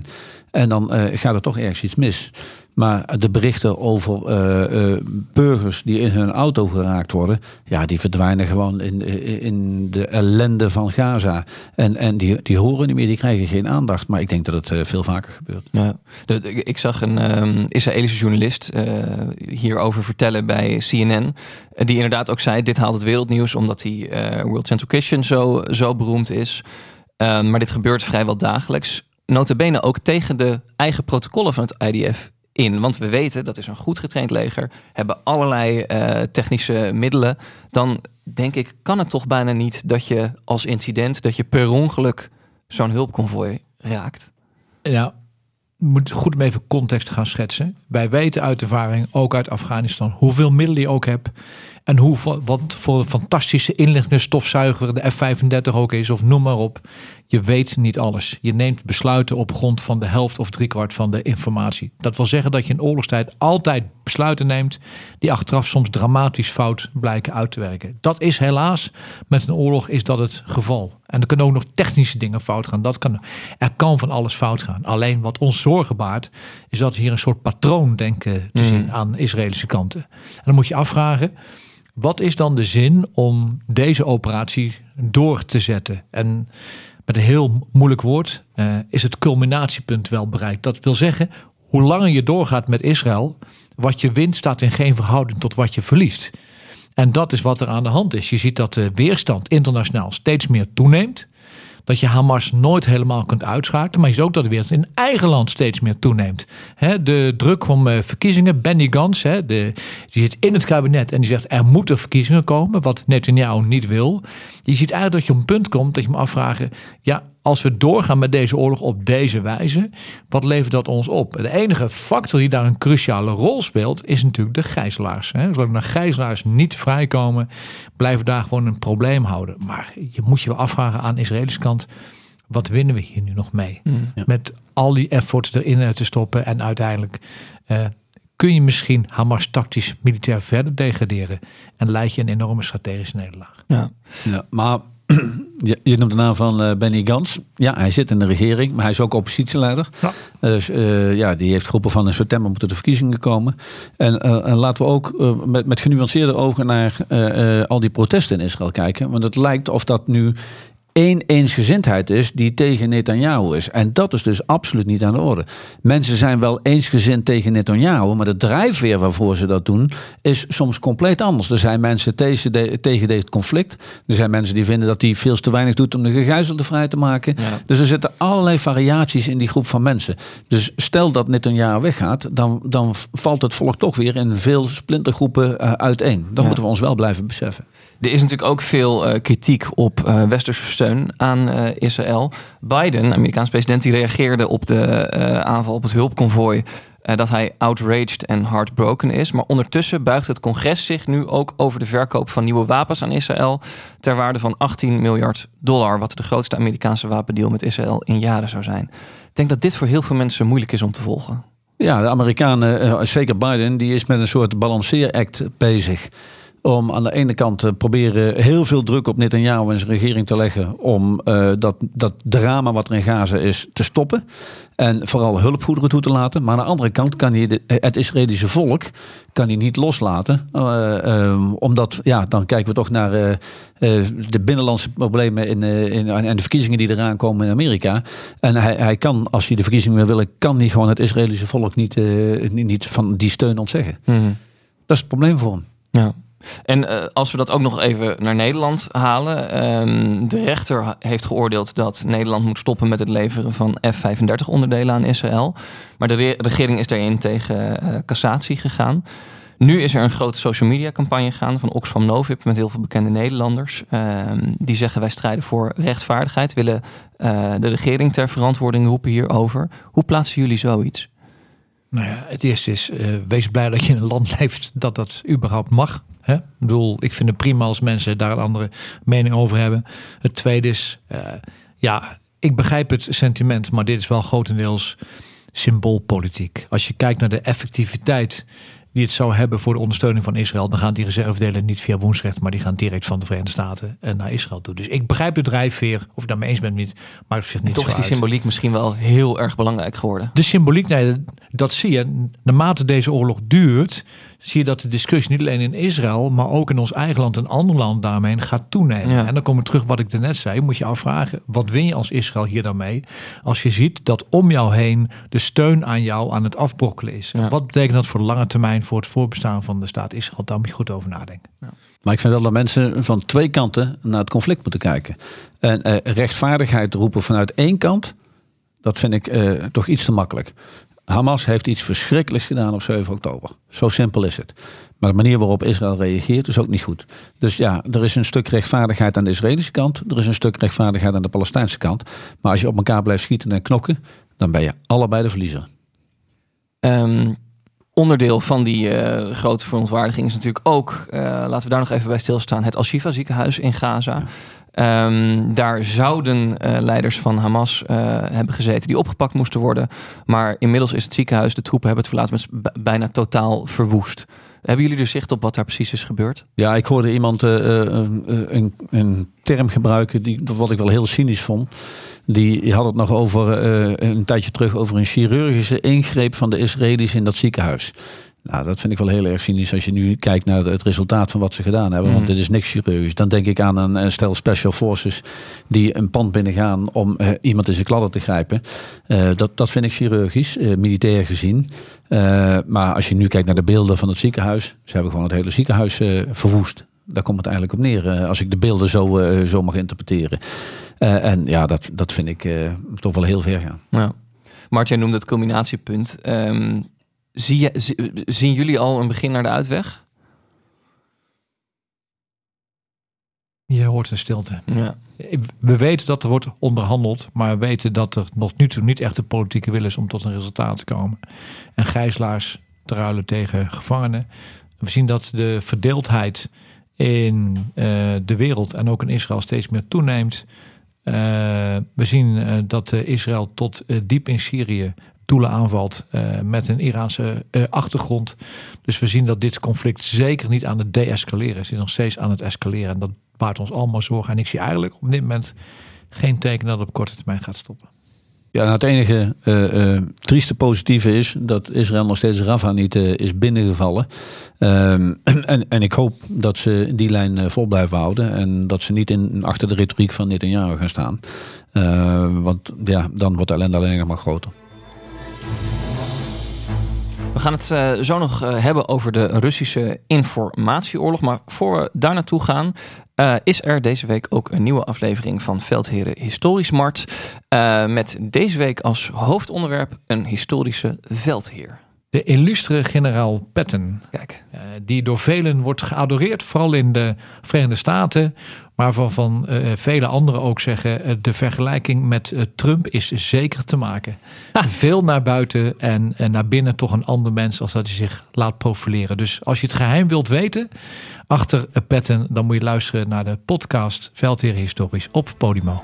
En dan uh, gaat er toch ergens iets mis. Maar de berichten over uh, uh, burgers die in hun auto geraakt worden, ja, die verdwijnen gewoon in, in de ellende van Gaza. En, en die, die horen niet meer, die krijgen geen aandacht. Maar ik denk dat het uh, veel vaker gebeurt. Ja, de, de, ik zag een um, Israëlische journalist uh, hierover vertellen bij C N N. Uh, die inderdaad ook zei, dit haalt het wereldnieuws omdat die uh, World Central Kitchen zo, zo beroemd is. Uh, maar dit gebeurt vrijwel dagelijks. Nota bene ook tegen de eigen protocollen van het I D F in. Want we weten, dat is een goed getraind leger, hebben allerlei uh, technische middelen. Dan denk ik, kan het toch bijna niet dat je als incident, dat je per ongeluk zo'n hulpconvooi raakt. Ja, moet goed om even context gaan schetsen. Wij weten uit ervaring, ook uit Afghanistan, hoeveel middelen je ook hebt. En hoe, wat voor een fantastische inlichtende stofzuiger de F vijfendertig ook is, of noem maar op. Je weet niet alles. Je neemt besluiten op grond van de helft of driekwart van de informatie. Dat wil zeggen dat je in oorlogstijd altijd besluiten neemt die achteraf soms dramatisch fout blijken uit te werken. Dat is helaas, met een oorlog is dat het geval. En er kunnen ook nog technische dingen fout gaan. Dat kan, er kan van alles fout gaan. Alleen wat ons zorgen baart, is dat hier een soort patroon denken te zien mm. aan de Israëlische kanten. En dan moet je afvragen, wat is dan de zin om deze operatie door te zetten? En met een heel moeilijk woord uh, is het culminatiepunt wel bereikt. Dat wil zeggen, hoe langer je doorgaat met Israël, wat je wint staat in geen verhouding tot wat je verliest. En dat is wat er aan de hand is. Je ziet dat de weerstand internationaal steeds meer toeneemt. Dat je Hamas nooit helemaal kunt uitschakelen. Maar je ziet ook dat de weerstand in eigen land steeds meer toeneemt. He, de druk om uh, verkiezingen. Benny Gantz, he, de, die zit in het kabinet en die zegt er moeten verkiezingen komen. Wat Netanyahu niet wil. Je ziet eigenlijk dat je op een punt komt dat je me afvragen. Ja, als we doorgaan met deze oorlog op deze wijze, wat levert dat ons op? De enige factor die daar een cruciale rol speelt, is natuurlijk de gijzelaars. Hè? Zolang de gijzelaars niet vrijkomen, blijven daar gewoon een probleem houden. Maar je moet je wel afvragen aan de Israëlische kant, wat winnen we hier nu nog mee? Mm, ja. Met al die efforts erin te stoppen en uiteindelijk uh, kun je misschien Hamas tactisch militair verder degraderen en leid je een enorme strategische nederlaag. Ja, ja maar Je, je noemt de naam van uh, Benny Gantz. Ja, hij zit in de regering, maar hij is ook oppositieleider. Ja. Dus uh, ja, die heeft geroepen van in september moeten de verkiezingen komen. En, uh, en laten we ook uh, met, met genuanceerde ogen naar uh, uh, al die protesten in Israël kijken. Want het lijkt of dat nu één eensgezindheid is die tegen Netanyahu is. En dat is dus absoluut niet aan de orde. Mensen zijn wel eensgezind tegen Netanyahu, maar de drijfveer waarvoor ze dat doen is soms compleet anders. Er zijn mensen tegen, de, tegen dit conflict. Er zijn mensen die vinden dat hij veel te weinig doet om de gegijzelden vrij te maken. Ja. Dus er zitten allerlei variaties in die groep van mensen. Dus stel dat Netanyahu weggaat, dan, dan valt het volk toch weer in veel splintergroepen uh, uiteen. Dat ja. moeten we ons wel blijven beseffen. Er is natuurlijk ook veel uh, kritiek op uh, westerse steun aan uh, Israël. Biden, Amerikaans president, die reageerde op de uh, aanval op het hulpconvooi uh, dat hij outraged en heartbroken is. Maar ondertussen buigt het congres zich nu ook over de verkoop van nieuwe wapens aan Israël ter waarde van achttien miljard dollar, wat de grootste Amerikaanse wapendeal met Israël in jaren zou zijn. Ik denk dat dit voor heel veel mensen moeilijk is om te volgen. Ja, de Amerikanen, uh, zeker Biden, die is met een soort balanceeract bezig. Om aan de ene kant te proberen heel veel druk op Netanyahu en zijn regering te leggen om uh, dat, dat drama wat er in Gaza is te stoppen. En vooral hulpgoederen toe te laten. Maar aan de andere kant kan hij de, het Israëlische volk kan hij niet loslaten. Uh, uh, omdat, ja, dan kijken we toch naar uh, uh, de binnenlandse problemen in, uh, in, en de verkiezingen die eraan komen in Amerika. En hij, hij kan, als hij de verkiezingen wil willen, kan hij gewoon het Israëlische volk niet, uh, niet, niet van die steun ontzeggen. Mm-hmm. Dat is het probleem voor hem. Ja. En uh, als we dat ook nog even naar Nederland halen. Um, de rechter heeft geoordeeld dat Nederland moet stoppen met het leveren van F vijfendertig onderdelen aan Israël. Maar de re- regering is daarin tegen uh, cassatie gegaan. Nu is er een grote social media campagne gaande van Oxfam Novib met heel veel bekende Nederlanders. Um, die zeggen wij strijden voor rechtvaardigheid, willen uh, de regering ter verantwoording roepen hierover. Hoe plaatsen jullie zoiets? Nou ja, het eerste is, uh, wees blij dat je in een land leeft dat dat überhaupt mag. Hè? Ik bedoel, ik vind het prima als mensen daar een andere mening over hebben. Het tweede is, uh, ja, ik begrijp het sentiment, maar dit is wel grotendeels symboolpolitiek. Als je kijkt naar de effectiviteit die het zou hebben voor de ondersteuning van Israël, dan gaan die reservedelen niet via woensrecht, maar die gaan direct van de Verenigde Staten naar Israël toe. Dus ik begrijp de drijfveer, of ik het daarmee eens ben of niet, maar het zich niet Toch zo is die uit. symboliek misschien wel heel erg belangrijk geworden. De symboliek, nee, dat zie je. Naarmate deze oorlog duurt, zie je dat de discussie niet alleen in Israël, maar ook in ons eigen land en ander land daarmee gaat toenemen. Ja. En dan kom ik terug wat ik daarnet zei. Moet je afvragen, wat win je als Israël hier dan mee? Als je ziet dat om jou heen de steun aan jou aan het afbrokkelen is. Ja. Wat betekent dat voor de lange termijn voor het voorbestaan van de staat Israël? Daar moet je goed over nadenken. Ja. Maar ik vind wel dat mensen van twee kanten naar het conflict moeten kijken. En eh, rechtvaardigheid roepen vanuit één kant, dat vind ik eh, toch iets te makkelijk. Hamas heeft iets verschrikkelijks gedaan op zeven oktober. Zo simpel is het. Maar de manier waarop Israël reageert is ook niet goed. Dus ja, er is een stuk rechtvaardigheid aan de Israëlische kant. Er is een stuk rechtvaardigheid aan de Palestijnse kant. Maar als je op elkaar blijft schieten en knokken, dan ben je allebei de verliezer. Um, onderdeel van die uh, grote verontwaardiging is natuurlijk ook, uh, laten we daar nog even bij stilstaan, het Al-Shifa ziekenhuis in Gaza. Ja. Um, daar zouden uh, leiders van Hamas uh, hebben gezeten die opgepakt moesten worden. Maar inmiddels is het ziekenhuis, de troepen hebben het verlaten, met b- bijna totaal verwoest. Hebben jullie er zicht op wat daar precies is gebeurd? Ja, ik hoorde iemand uh, uh, een, een term gebruiken die, wat ik wel heel cynisch vond. Die had het nog over uh, een tijdje terug over een chirurgische ingreep van de Israëli's in dat ziekenhuis. Nou, dat vind ik wel heel erg cynisch als je nu kijkt naar het resultaat van wat ze gedaan hebben. Mm. Want dit is niks chirurgisch. Dan denk ik aan een, een stel special forces die een pand binnengaan om uh, iemand in zijn kladden te grijpen. Uh, dat, dat vind ik chirurgisch, uh, militair gezien. Uh, maar als je nu kijkt naar de beelden van het ziekenhuis, ze hebben gewoon het hele ziekenhuis uh, verwoest. Daar komt het eigenlijk op neer, uh, als ik de beelden zo, uh, zo mag interpreteren. Uh, en ja, dat, dat vind ik uh, toch wel heel ver gaan. Ja. Mart, jij noemde het culminatiepunt. Um, zie je, zie, zien jullie al een begin naar de uitweg? Je hoort een stilte. Ja. We weten dat er wordt onderhandeld, maar we weten dat er nog nu toe niet echt de politieke wil is om tot een resultaat te komen. En gijzelaars te ruilen tegen gevangenen. We zien dat de verdeeldheid in uh, de wereld en ook in Israël steeds meer toeneemt. Uh, we zien uh, dat uh, Israël tot uh, diep in Syrië doelen aanvalt uh, met een Iraanse uh, achtergrond. Dus we zien dat dit conflict zeker niet aan het de-escaleren is. Het is nog steeds aan het escaleren en dat baart ons allemaal zorgen. En ik zie eigenlijk op dit moment geen teken dat het op korte termijn gaat stoppen. Ja, nou het enige uh, uh, trieste positieve is dat Israël nog steeds Rafah niet uh, is binnengevallen. Um, en, en ik hoop dat ze die lijn uh, vol blijven houden en dat ze niet in, achter de retoriek van Netanyahu gaan staan. Uh, want ja, dan wordt de ellende alleen nog maar groter. We gaan het uh, zo nog uh, hebben over de Russische informatieoorlog. Maar voor we daar naartoe gaan, uh, is er deze week ook een nieuwe aflevering van Veldheren Historisch Mart. Uh, met deze week als hoofdonderwerp een historische veldheer. De illustre generaal Patton. Kijk. Uh, die door velen wordt geadoreerd, vooral in de Verenigde Staten. Maar van, van uh, vele anderen ook zeggen, uh, de vergelijking met uh, Trump is zeker te maken. Ha. Veel naar buiten en, en naar binnen toch een ander mens als dat hij zich laat profileren. Dus als je het geheim wilt weten achter uh, Patton, dan moet je luisteren naar de podcast Veldheren Historisch op Podimo.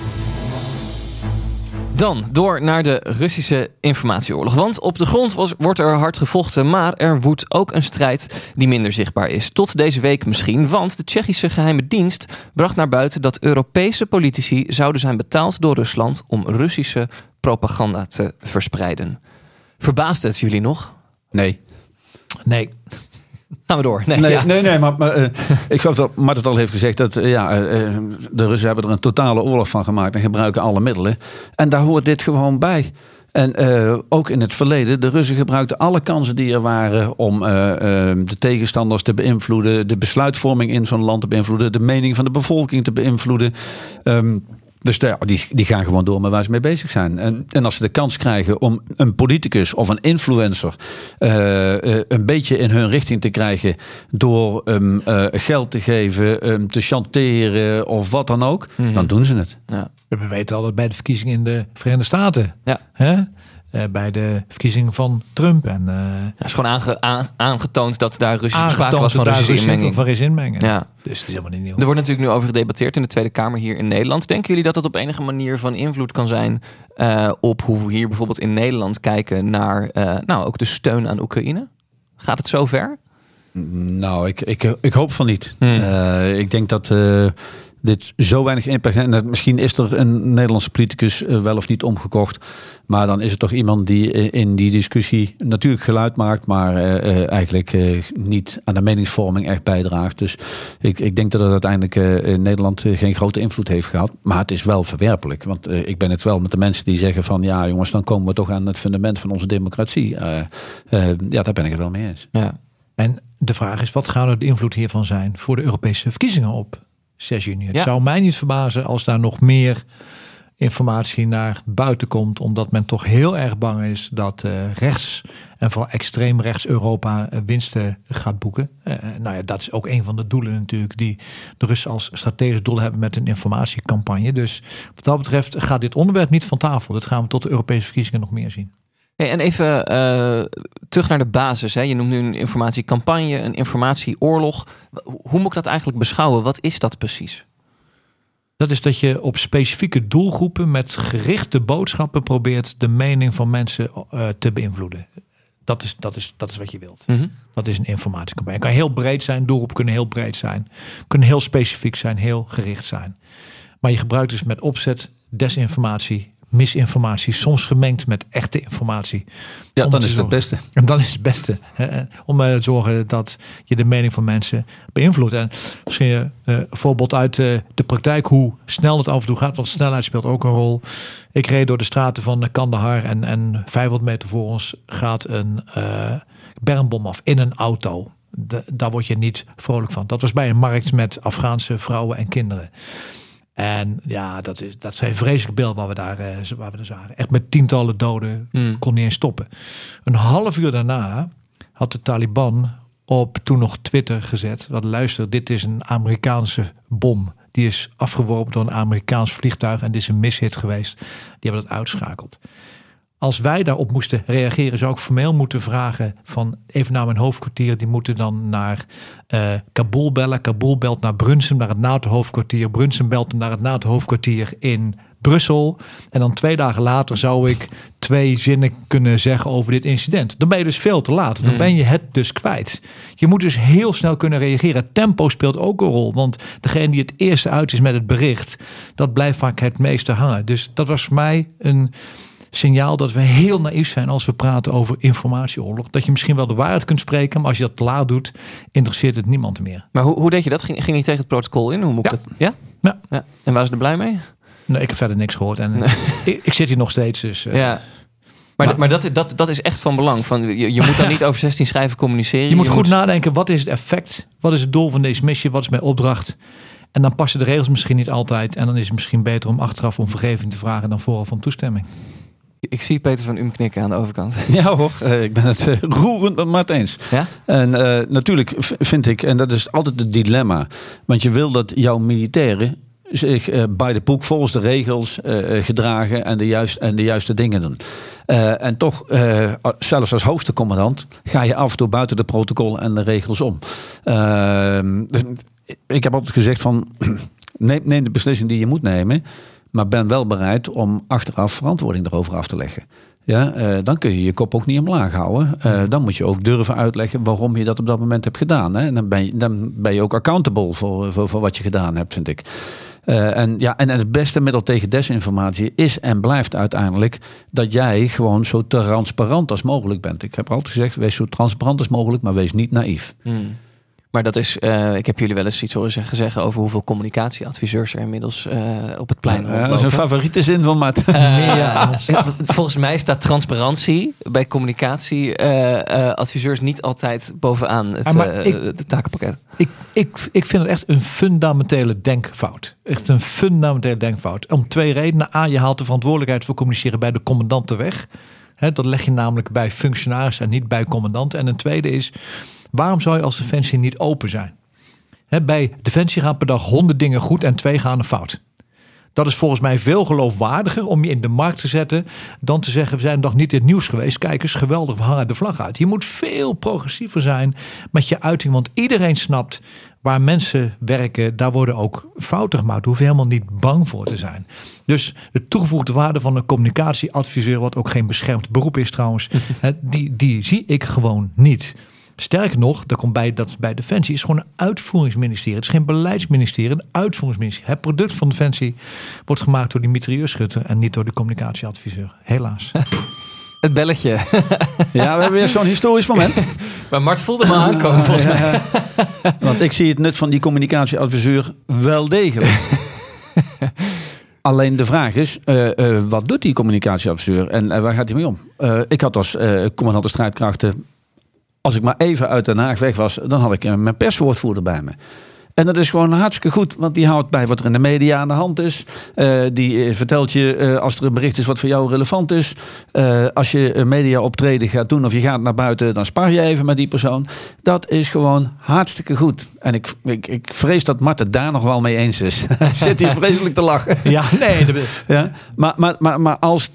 Dan door naar de Russische informatieoorlog. Want op de grond was, wordt er hard gevochten, maar er woedt ook een strijd die minder zichtbaar is. Tot deze week misschien, want de Tsjechische geheime dienst bracht naar buiten dat Europese politici zouden zijn betaald door Rusland om Russische propaganda te verspreiden. Verbaast het jullie nog? Nee. Nee. Gaan we door. Nee, nee, ja. nee, nee, maar, maar uh, ik geloof dat Mart het al heeft gezegd. Dat uh, ja, uh, de Russen hebben er een totale oorlog van gemaakt en gebruiken alle middelen. En daar hoort dit gewoon bij. En uh, ook in het verleden, de Russen gebruikten alle kansen die er waren om uh, uh, de tegenstanders te beïnvloeden, de besluitvorming in zo'n land te beïnvloeden, de mening van de bevolking te beïnvloeden. Um, Dus de, die, die gaan gewoon door met waar ze mee bezig zijn. En, en als ze de kans krijgen om een politicus of een influencer uh, uh, een beetje in hun richting te krijgen door um, uh, geld te geven, um, te chanteren of wat dan ook, mm-hmm. dan doen ze het. Ja. We weten al dat bij de verkiezingen in de Verenigde Staten, ja. hè? Uh, bij de verkiezingen van Trump. En, uh, het is gewoon aange, aan, aangetoond dat daar Russische sprake was van Russische inmenging. Van is inmengen. Ja. Dus het is helemaal niet nieuw. Er wordt natuurlijk nu over gedebatteerd in de Tweede Kamer hier in Nederland. Denken jullie dat dat op enige manier van invloed kan zijn uh, op hoe we hier bijvoorbeeld in Nederland kijken naar uh, nou, ook de steun aan Oekraïne? Gaat het zo ver? Nou, ik, ik, ik hoop van niet. Hmm. Uh, ik denk dat uh, dit zo weinig impact heeft. En dat misschien is er een Nederlandse politicus uh, wel of niet omgekocht. Maar dan is het toch iemand die uh, in die discussie natuurlijk geluid maakt. Maar uh, uh, eigenlijk uh, niet aan de meningsvorming echt bijdraagt. Dus ik, ik denk dat het uiteindelijk uh, in Nederland uh, geen grote invloed heeft gehad. Maar het is wel verwerpelijk. Want uh, ik ben het wel met de mensen die zeggen van... ja jongens, dan komen we toch aan het fundament van onze democratie. Uh, uh, ja, daar ben ik het wel mee eens. Ja. En de vraag is, wat gaat de invloed hiervan zijn voor de Europese verkiezingen op zes juni? Het ja. zou mij niet verbazen als daar nog meer informatie naar buiten komt, omdat men toch heel erg bang is dat uh, rechts en vooral extreem rechts Europa uh, winsten gaat boeken. Uh, nou ja, dat is ook een van de doelen natuurlijk die de Russen als strategisch doel hebben met een informatiecampagne. Dus wat dat betreft gaat dit onderwerp niet van tafel. Dat gaan we tot de Europese verkiezingen nog meer zien. Hey, en even uh, terug naar de basis. Hè. Je noemt nu een informatiecampagne, een informatieoorlog. Hoe moet ik dat eigenlijk beschouwen? Wat is dat precies? Dat is dat je op specifieke doelgroepen met gerichte boodschappen probeert de mening van mensen uh, te beïnvloeden. Dat is, dat, is, dat is wat je wilt. Mm-hmm. Dat is een informatiecampagne. Het kan heel breed zijn, doelgroepen kunnen heel breed zijn. Kunnen heel specifiek zijn, heel gericht zijn. Maar je gebruikt dus met opzet desinformatie, misinformatie, soms gemengd met echte informatie. Ja, om dan te is het het beste. En dan is het beste. Hè, om uh, te zorgen dat je de mening van mensen beïnvloedt. En misschien uh, een voorbeeld uit uh, de praktijk hoe snel het af en toe gaat. Want snelheid speelt ook een rol. Ik reed door de straten van Kandahar en, en vijfhonderd meter voor ons gaat een uh, bermbom af in een auto. De, daar word je niet vrolijk van. Dat was bij een markt met Afghaanse vrouwen en kinderen. En ja, dat is, dat is een vreselijk beeld waar we daar, uh, waar we daar zagen. Echt met tientallen doden, Mm. kon niet eens stoppen. Een half uur daarna had de Taliban op toen nog Twitter gezet. Dat luister, dit is een Amerikaanse bom. Die is afgeworpen door een Amerikaans vliegtuig en dit is een mishit geweest. Die hebben dat uitschakeld. Als wij daarop moesten reageren, zou ik formeel moeten vragen van even naar mijn hoofdkwartier. Die moeten dan naar uh, Kabul bellen. Kabul belt naar Brunsum, naar het NATO-hoofdkwartier. Brunsum belt naar het NATO-hoofdkwartier in Brussel. En dan twee dagen later zou ik twee zinnen kunnen zeggen over dit incident. Dan ben je dus veel te laat. Dan ben je het dus kwijt. Je moet dus heel snel kunnen reageren. Tempo speelt ook een rol. Want degene die het eerste uit is met het bericht, dat blijft vaak het meeste hangen. Dus dat was voor mij een signaal dat we heel naïef zijn als we praten over informatieoorlog. Dat je misschien wel de waarheid kunt spreken, maar als je dat te laat doet, interesseert het niemand meer. Maar hoe, hoe deed je dat? Ging, ging je tegen het protocol in? Hoe moet ik Ja. dat? Ja? Ja. ja. En waren ze er blij mee? Nee, ik heb verder niks gehoord. En Nee. ik, ik zit hier nog steeds. Dus, uh, Ja. Maar, Maar- maar dat, dat, dat is echt van belang. Van, je, je moet dan niet over zestien schijven communiceren. Je moet goed nadenken, wat is het effect? Wat is het doel van deze missie? Wat is mijn opdracht? En dan passen de regels misschien niet altijd. En dan is het misschien beter om achteraf om vergeving te vragen dan vooraf om toestemming. Ik zie Peter van Um knikken aan de overkant. Ja hoor, uh, ik ben het uh, roerend met het eens. Ja? En uh, natuurlijk v- vind ik, en dat is altijd het dilemma. Want je wil dat jouw militairen zich uh, bij de boek volgens de regels uh, gedragen en de, juist, en de juiste dingen doen. Uh, en toch, uh, zelfs als hoogste commandant, ga je af en toe buiten de protocollen en de regels om. Uh, ik heb altijd gezegd van, neem, neem de beslissing die je moet nemen, maar ben wel bereid om achteraf verantwoording erover af te leggen. Ja, uh, dan kun je je kop ook niet omlaag houden. Uh, dan moet je ook durven uitleggen waarom je dat op dat moment hebt gedaan. Hè? En dan ben je, dan ben je ook accountable voor, voor, voor wat je gedaan hebt, vind ik. Uh, en, ja, en het beste middel tegen desinformatie is en blijft uiteindelijk dat jij gewoon zo transparant als mogelijk bent. Ik heb altijd gezegd, wees zo transparant als mogelijk, maar wees niet naïef. Hmm. Maar dat is, uh, ik heb jullie wel eens iets horen zeggen, zeggen over hoeveel communicatieadviseurs er inmiddels uh, op het plein Ja, rondlopen. dat is een favoriete zin van Matt. Uh, Ja. Volgens mij staat transparantie bij communicatieadviseurs uh, uh, niet altijd bovenaan het, Ah, maar uh, ik- het takenpakket. Ik, ik, ik vind het echt een fundamentele denkfout. Echt een fundamentele denkfout. Om twee redenen. A, je haalt de verantwoordelijkheid voor communiceren bij de commandanten weg. Hè, dat leg je namelijk bij functionarissen en niet bij commandanten. En een tweede is, waarom zou je als Defensie niet open zijn? Hè, bij Defensie gaan per dag honderd dingen goed en twee gaan er fout. Dat is volgens mij veel geloofwaardiger om je in de markt te zetten dan te zeggen, we zijn nog niet in het nieuws geweest. Kijk eens, geweldig, we hangen de vlag uit. Je moet veel progressiever zijn met je uiting, want iedereen snapt waar mensen werken, daar worden ook fouten gemaakt. Daar hoef je helemaal niet bang voor te zijn. Dus de toegevoegde waarde van een communicatieadviseur, wat ook geen beschermd beroep is trouwens, die, die zie ik gewoon niet. Sterker nog, dat komt bij, dat bij Defensie is gewoon een uitvoeringsministerie. Het is geen beleidsministerie, een uitvoeringsministerie. Het product van Defensie wordt gemaakt door die mitrailleurschutter en niet door de communicatieadviseur. Helaas. Het belletje. Ja, we hebben weer zo'n historisch moment. Maar Mart voelde me aankomen volgens mij. Want ik zie het nut van die communicatieadviseur wel degelijk. Alleen de vraag is, uh, uh, wat doet die communicatieadviseur en uh, waar gaat hij mee om? Uh, ik had als uh, commandant de strijdkrachten, als ik maar even uit Den Haag weg was, dan had ik uh, mijn perswoordvoerder bij me. En dat is gewoon hartstikke goed, want die houdt bij wat er in de media aan de hand is. Uh, die uh, vertelt je uh, als er een bericht is wat voor jou relevant is. Uh, als je een media optreden gaat doen of je gaat naar buiten, dan spar je even met die persoon. Dat is gewoon hartstikke goed. En ik, ik, ik vrees dat Mart het daar nog wel mee eens is. Hij zit hier vreselijk te lachen. Ja, nee. Dat... ja, maar, maar, maar, maar als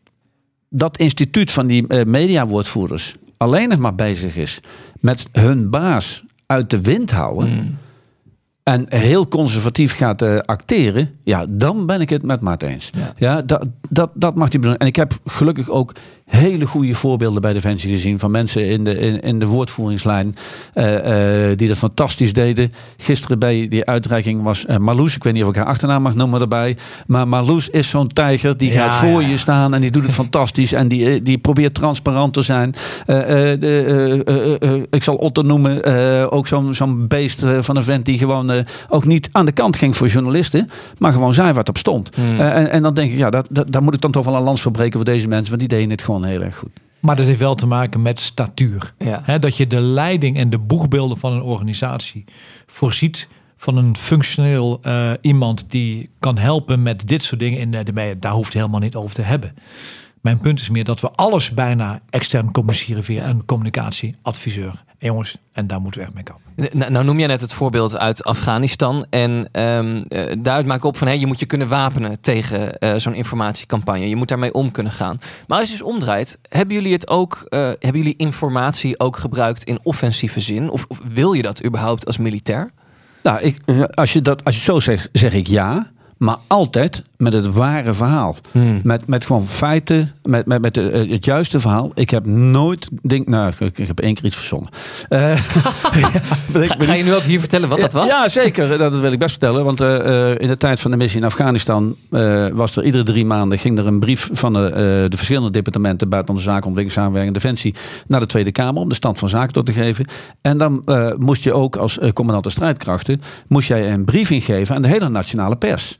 dat instituut van die uh, mediawoordvoerders alleen nog maar bezig is met hun baas uit de wind houden... Mm. en heel conservatief gaat uh, acteren, ja, dan ben ik het met Mart eens. Ja, ja dat, dat, dat mag hij doen. En ik heb gelukkig ook hele goede voorbeelden bij Defensie gezien van mensen in de, in, in de woordvoeringslijn uh, uh, die dat fantastisch deden. Gisteren bij die uitreiking was uh, Marloes, ik weet niet of ik haar achternaam mag noemen erbij, maar Marloes is zo'n tijger, die ja, gaat voor ja. je staan en die doet het fantastisch en die, die probeert transparant te zijn. Uh, uh, de, uh, uh, uh, ik zal Otto noemen, uh, ook zo'n, zo'n beest uh, van een vent die gewoon uh, ook niet aan de kant ging voor journalisten, maar gewoon zei wat op stond. Hmm. Uh, en, en dan denk ik, ja, dat, dat, daar moet ik dan toch wel een lans voor breken voor deze mensen, want die deden het gewoon heel erg goed. Maar dat heeft wel te maken met statuur. Ja. He, dat je de leiding en de boegbeelden van een organisatie voorziet van een functioneel uh, iemand die kan helpen met dit soort dingen. In de media. Daar hoeft het helemaal niet over te hebben. Mijn punt is meer dat we alles bijna extern communiceren via een communicatieadviseur. En jongens, en daar moeten we echt mee kappen. Nou, nou noem jij net het voorbeeld uit Afghanistan. En um, uh, daaruit maak ik op van hey, je moet je kunnen wapenen tegen uh, zo'n informatiecampagne. Je moet daarmee om kunnen gaan. Maar als je eens omdraait, hebben jullie het ook, uh, hebben jullie informatie ook gebruikt in offensieve zin? Of, of wil je dat überhaupt als militair? Nou, ik, als je dat, als je het zo zegt, zeg ik ja. Maar altijd met het ware verhaal. Hmm. Met, met gewoon feiten, met, met, met de, het juiste verhaal. Ik heb nooit... Denk, nou, ik, ik heb één keer iets verzonnen. Uh, ja, ga, ga je nu ook hier vertellen wat dat was? Ja, zeker. Dat wil ik best vertellen. Want uh, in de tijd van de missie in Afghanistan... Uh, was er iedere drie maanden... ging er een brief van de, uh, de verschillende departementen... buitenlandse zaken, ontwikkeling, samenwerking en defensie... naar de Tweede Kamer om de stand van zaken door te geven. En dan uh, moest je ook als uh, commandant de strijdkrachten... moest jij een brief ingeven aan de hele nationale pers.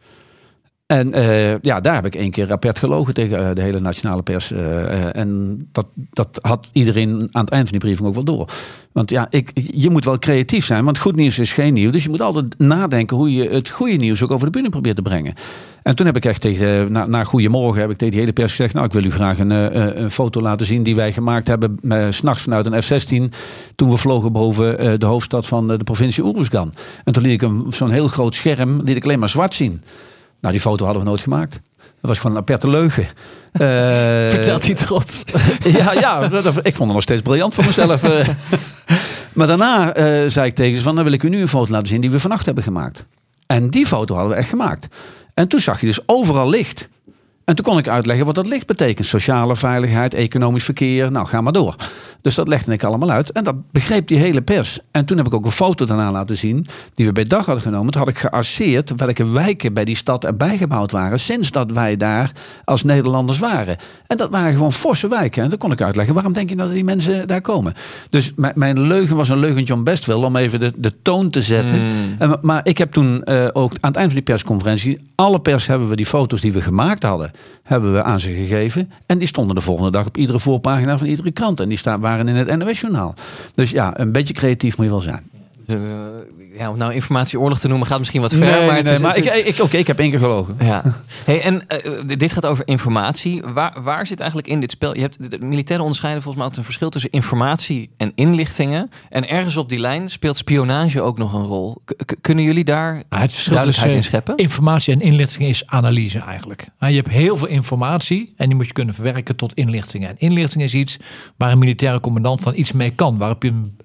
En uh, ja, daar heb ik één keer rapert gelogen tegen uh, de hele nationale pers. Uh, uh, en dat, dat had iedereen aan het eind van die briefing ook wel door. Want ja, ik, je moet wel creatief zijn, want goed nieuws is geen nieuws. Dus je moet altijd nadenken hoe je het goede nieuws ook over de bühne probeert te brengen. En toen heb ik echt tegen, na, na Goedemorgen, heb ik tegen die hele pers gezegd... nou, ik wil u graag een, uh, een foto laten zien die wij gemaakt hebben... Uh, 's nachts vanuit een F zestien... toen we vlogen boven uh, de hoofdstad van uh, de provincie Uruzgan. En toen liet ik hem zo'n heel groot scherm, liet ik alleen maar zwart zien... Nou, die foto hadden we nooit gemaakt. Dat was gewoon een aperte leugen. Uh, Vertelt hij trots? ja, ja dat, ik vond het nog steeds briljant voor mezelf. Uh, maar daarna uh, zei ik tegen ze van... dan wil ik u nu een foto laten zien die we vannacht hebben gemaakt. En die foto hadden we echt gemaakt. En toen zag je dus overal licht. En toen kon ik uitleggen wat dat licht betekent. Sociale veiligheid, economisch verkeer. Nou, ga maar door. Dus dat legde ik allemaal uit. En dat begreep die hele pers. En toen heb ik ook een foto daarna laten zien... die we bij dag hadden genomen. Toen had ik gearseerd welke wijken bij die stad erbij gebouwd waren... sinds dat wij daar als Nederlanders waren. En dat waren gewoon forse wijken. En toen kon ik uitleggen, waarom denk je nou dat die mensen daar komen? Dus m- mijn leugen was een leugentje om best wel... om even de, de toon te zetten. Mm. En, maar ik heb toen uh, ook aan het eind van die persconferentie... alle pers hebben we die foto's die we gemaakt hadden... hebben we aan ze gegeven. En die stonden de volgende dag op iedere voorpagina van iedere krant. En die staan, waren in het N O S-journaal. Dus ja, een beetje creatief moet je wel zijn. Ja, om nou informatieoorlog te noemen gaat misschien wat ver. Nee, maar het nee, is, maar het, ik, het... ik, oké, ik heb één keer gelogen. Ja. Hey, en uh, dit gaat over informatie. Waar, waar zit eigenlijk in dit spel? Je hebt de militairen onderscheiden volgens mij altijd een verschil tussen informatie en inlichtingen. En ergens op die lijn speelt spionage ook nog een rol. K- kunnen jullie daar ah, het duidelijkheid in scheppen? Informatie en inlichtingen is analyse eigenlijk. Je hebt heel veel informatie en die moet je kunnen verwerken tot inlichtingen. En inlichtingen is iets waar een militaire commandant dan iets mee kan. Waarop je een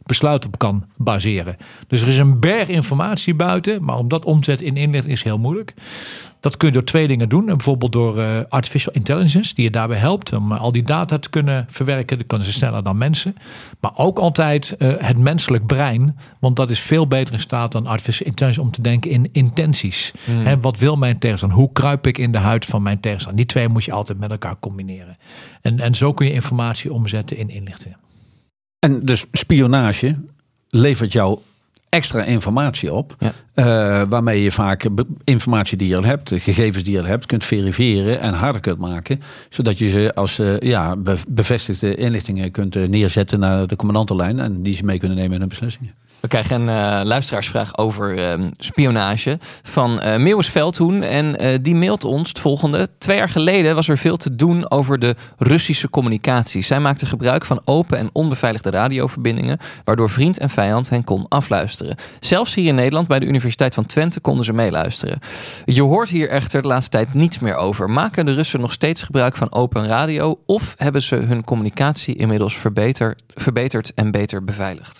besluit op kan baseren. Dus er is een berg informatie buiten, maar om dat om te zetten in inlichting is heel moeilijk. Dat kun je door twee dingen doen. Bijvoorbeeld door uh, artificial intelligence, die je daarbij helpt om uh, al die data te kunnen verwerken. Dat kunnen ze sneller dan mensen. Maar ook altijd uh, het menselijk brein, want dat is veel beter in staat dan artificial intelligence om te denken in intenties. Hmm. He, wat wil mijn tegenstander? Hoe kruip ik in de huid van mijn tegenstander? Die twee moet je altijd met elkaar combineren. En, en zo kun je informatie omzetten in inlichtingen. En dus spionage levert jou extra informatie op. Ja. Uh, waarmee je vaak be- informatie die je al hebt, gegevens die je al hebt, kunt verifiëren en harder kunt maken. Zodat je ze als uh, ja, be- bevestigde inlichtingen kunt uh, neerzetten naar de commandantenlijn en die ze mee kunnen nemen in hun beslissingen. We krijgen een uh, luisteraarsvraag over uh, spionage van uh, Meeuwis Veldhoen. En uh, die mailt ons het volgende. Twee jaar geleden was er veel te doen over de Russische communicatie. Zij maakte gebruik van open en onbeveiligde radioverbindingen, waardoor vriend en vijand hen kon afluisteren. Zelfs hier in Nederland bij de Universiteit van Twente konden ze meeluisteren. Je hoort hier echter de laatste tijd niets meer over. Maken de Russen nog steeds gebruik van open radio of hebben ze hun communicatie inmiddels verbeter, verbeterd en beter beveiligd?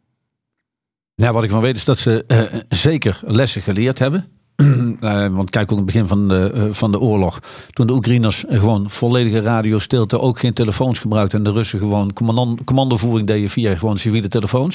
Ja, wat ik van weet is dat ze uh, zeker lessen geleerd hebben. Uh, want kijk ook in het begin van de, uh, van de oorlog. Toen de Oekraïners gewoon volledige radiostilte, ook geen telefoons gebruikten. En de Russen gewoon commando, commandovoering deden via gewoon civiele telefoons.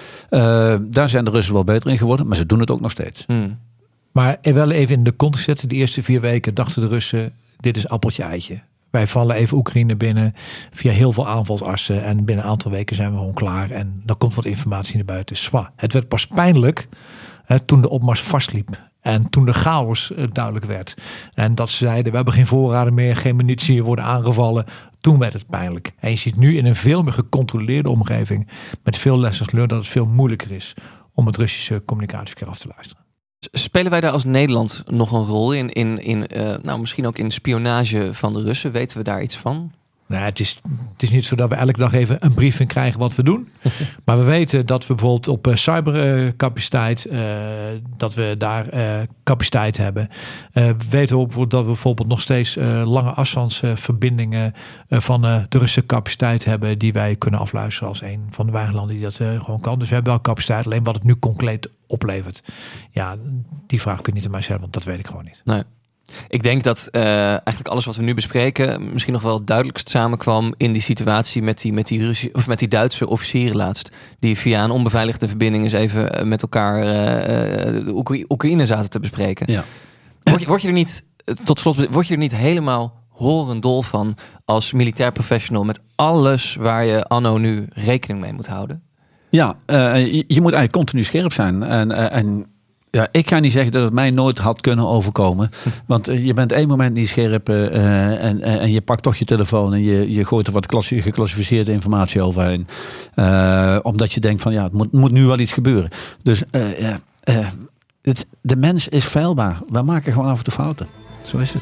Uh, daar zijn de Russen wel beter in geworden. Maar ze doen het ook nog steeds. Hmm. Maar wel even in de context zetten. De eerste vier weken dachten de Russen, dit is appeltje eitje. Wij vallen even Oekraïne binnen via heel veel aanvalsassen. En binnen een aantal weken zijn we gewoon klaar. En dan komt wat informatie naar buiten. Zwa. Het werd pas pijnlijk eh, toen de opmars vastliep. En toen de chaos eh, duidelijk werd. En dat ze zeiden, we hebben geen voorraden meer, geen munitie, worden aangevallen. Toen werd het pijnlijk. En je ziet nu in een veel meer gecontroleerde omgeving, met veel lessons learned, dat het veel moeilijker is om het Russische communicatieverkeer af te luisteren. Spelen wij daar als Nederland nog een rol in? in, in uh, nou, misschien ook in spionage van de Russen? Weten we daar iets van? Nou, het is, het is niet zo dat we elke dag even een briefing krijgen wat we doen. Maar we weten dat we bijvoorbeeld op uh, cybercapaciteit, uh, dat we daar uh, capaciteit hebben. Uh, we weten ook dat we bijvoorbeeld nog steeds uh, lange afstandsverbindingen uh, van uh, de Russische capaciteit hebben, die wij kunnen afluisteren als een van de weinige landen die dat uh, gewoon kan. Dus we hebben wel capaciteit, alleen wat het nu concreet oplevert. Ja, die vraag kun je niet aan mij stellen, want dat weet ik gewoon niet. Nee. Ik denk dat uh, eigenlijk alles wat we nu bespreken misschien nog wel het duidelijkst samenkwam in die situatie met die, met die, Russie, of met die Duitse officieren laatst. Die via een onbeveiligde verbinding eens even met elkaar uh, de Oekra- Oekraïne zaten te bespreken. Ja. Word, je, word je er niet, tot slot, word je er niet helemaal horendol van als militair professional met alles waar je anno nu rekening mee moet houden? Ja, uh, je, je moet eigenlijk continu scherp zijn. En, uh, en ja, ik ga niet zeggen dat het mij nooit had kunnen overkomen. Want uh, je bent één moment niet scherp uh, en, en je pakt toch je telefoon en je, je gooit er wat klassi- geclassificeerde informatie overheen. Uh, omdat je denkt van ja, het moet, moet nu wel iets gebeuren. Dus uh, uh, uh, het, de mens is feilbaar. We maken gewoon af en toe fouten. Zo is het.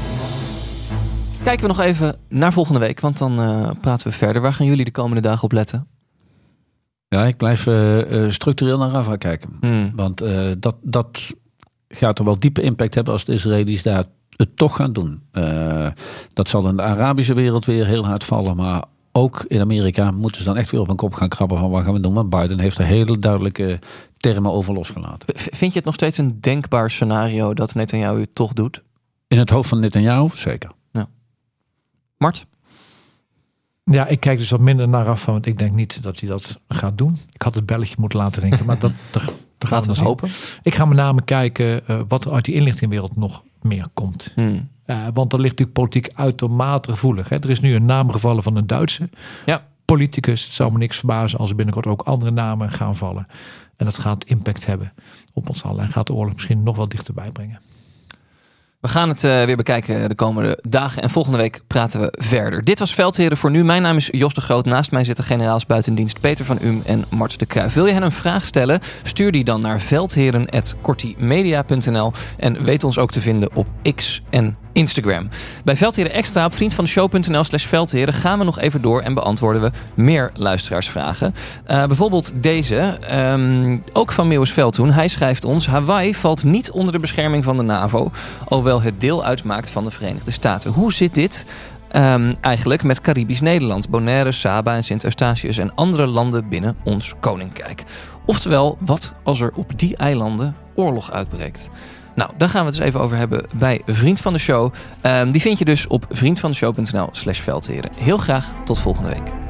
Kijken we nog even naar volgende week, want dan uh, praten we verder. Waar gaan jullie de komende dagen op letten? Ja, ik blijf uh, uh, structureel naar Rafah kijken. Hmm. Want uh, dat, dat gaat er wel diepe impact hebben als de Israëli's daar het toch gaan doen. Uh, dat zal in de Arabische wereld weer heel hard vallen. Maar ook in Amerika moeten ze dan echt weer op hun kop gaan krabben van wat gaan we doen. Want Biden heeft er hele duidelijke termen over losgelaten. Vind je het nog steeds een denkbaar scenario dat Netanyahu het toch doet? In het hoofd van Netanyahu, zeker. Ja. Mart? Ja, ik kijk dus wat minder naar af, want ik denk niet dat hij dat gaat doen. Ik had het belletje moeten laten rinkelen, maar dat, dat, dat laten we eens hopen. Ik ga met name kijken uh, wat er uit die inlichtingwereld nog meer komt. Hmm. Uh, want er ligt natuurlijk politiek uitermate gevoelig. Hè. Er is nu een naam gevallen van een Duitse ja. politicus. Het zou me niks verbazen als er binnenkort ook andere namen gaan vallen. En dat gaat impact hebben op ons allen en gaat de oorlog misschien nog wel dichterbij brengen. We gaan het uh, weer bekijken de komende dagen en volgende week praten we verder. Dit was Veldheren voor nu. Mijn naam is Jos de Groot. Naast mij zitten generaals buitendienst Peter van Um en Mart de Kruijf. Wil je hen een vraag stellen? Stuur die dan naar veldheren apenstaartje kortimedia punt n l en weet ons ook te vinden op X en Instagram. Bij Veldheren Extra op vriendvandeshow punt n l slash veldheren gaan we nog even door en beantwoorden we meer luisteraarsvragen. Uh, bijvoorbeeld deze, um, ook van Meeuwis Veldhoen. Hij schrijft ons: Hawaii valt niet onder de bescherming van de NAVO, alhoewel het deel uitmaakt van de Verenigde Staten. Hoe zit dit? Um, eigenlijk met Caribisch Nederland, Bonaire, Saba en Sint-Eustatius en andere landen binnen ons koninkrijk. Oftewel, wat als er op die eilanden oorlog uitbreekt? Nou, daar gaan we het dus even over hebben bij Vriend van de Show. Um, die vind je dus op vriendvandeshow.nl slash veldheren. Heel graag tot volgende week.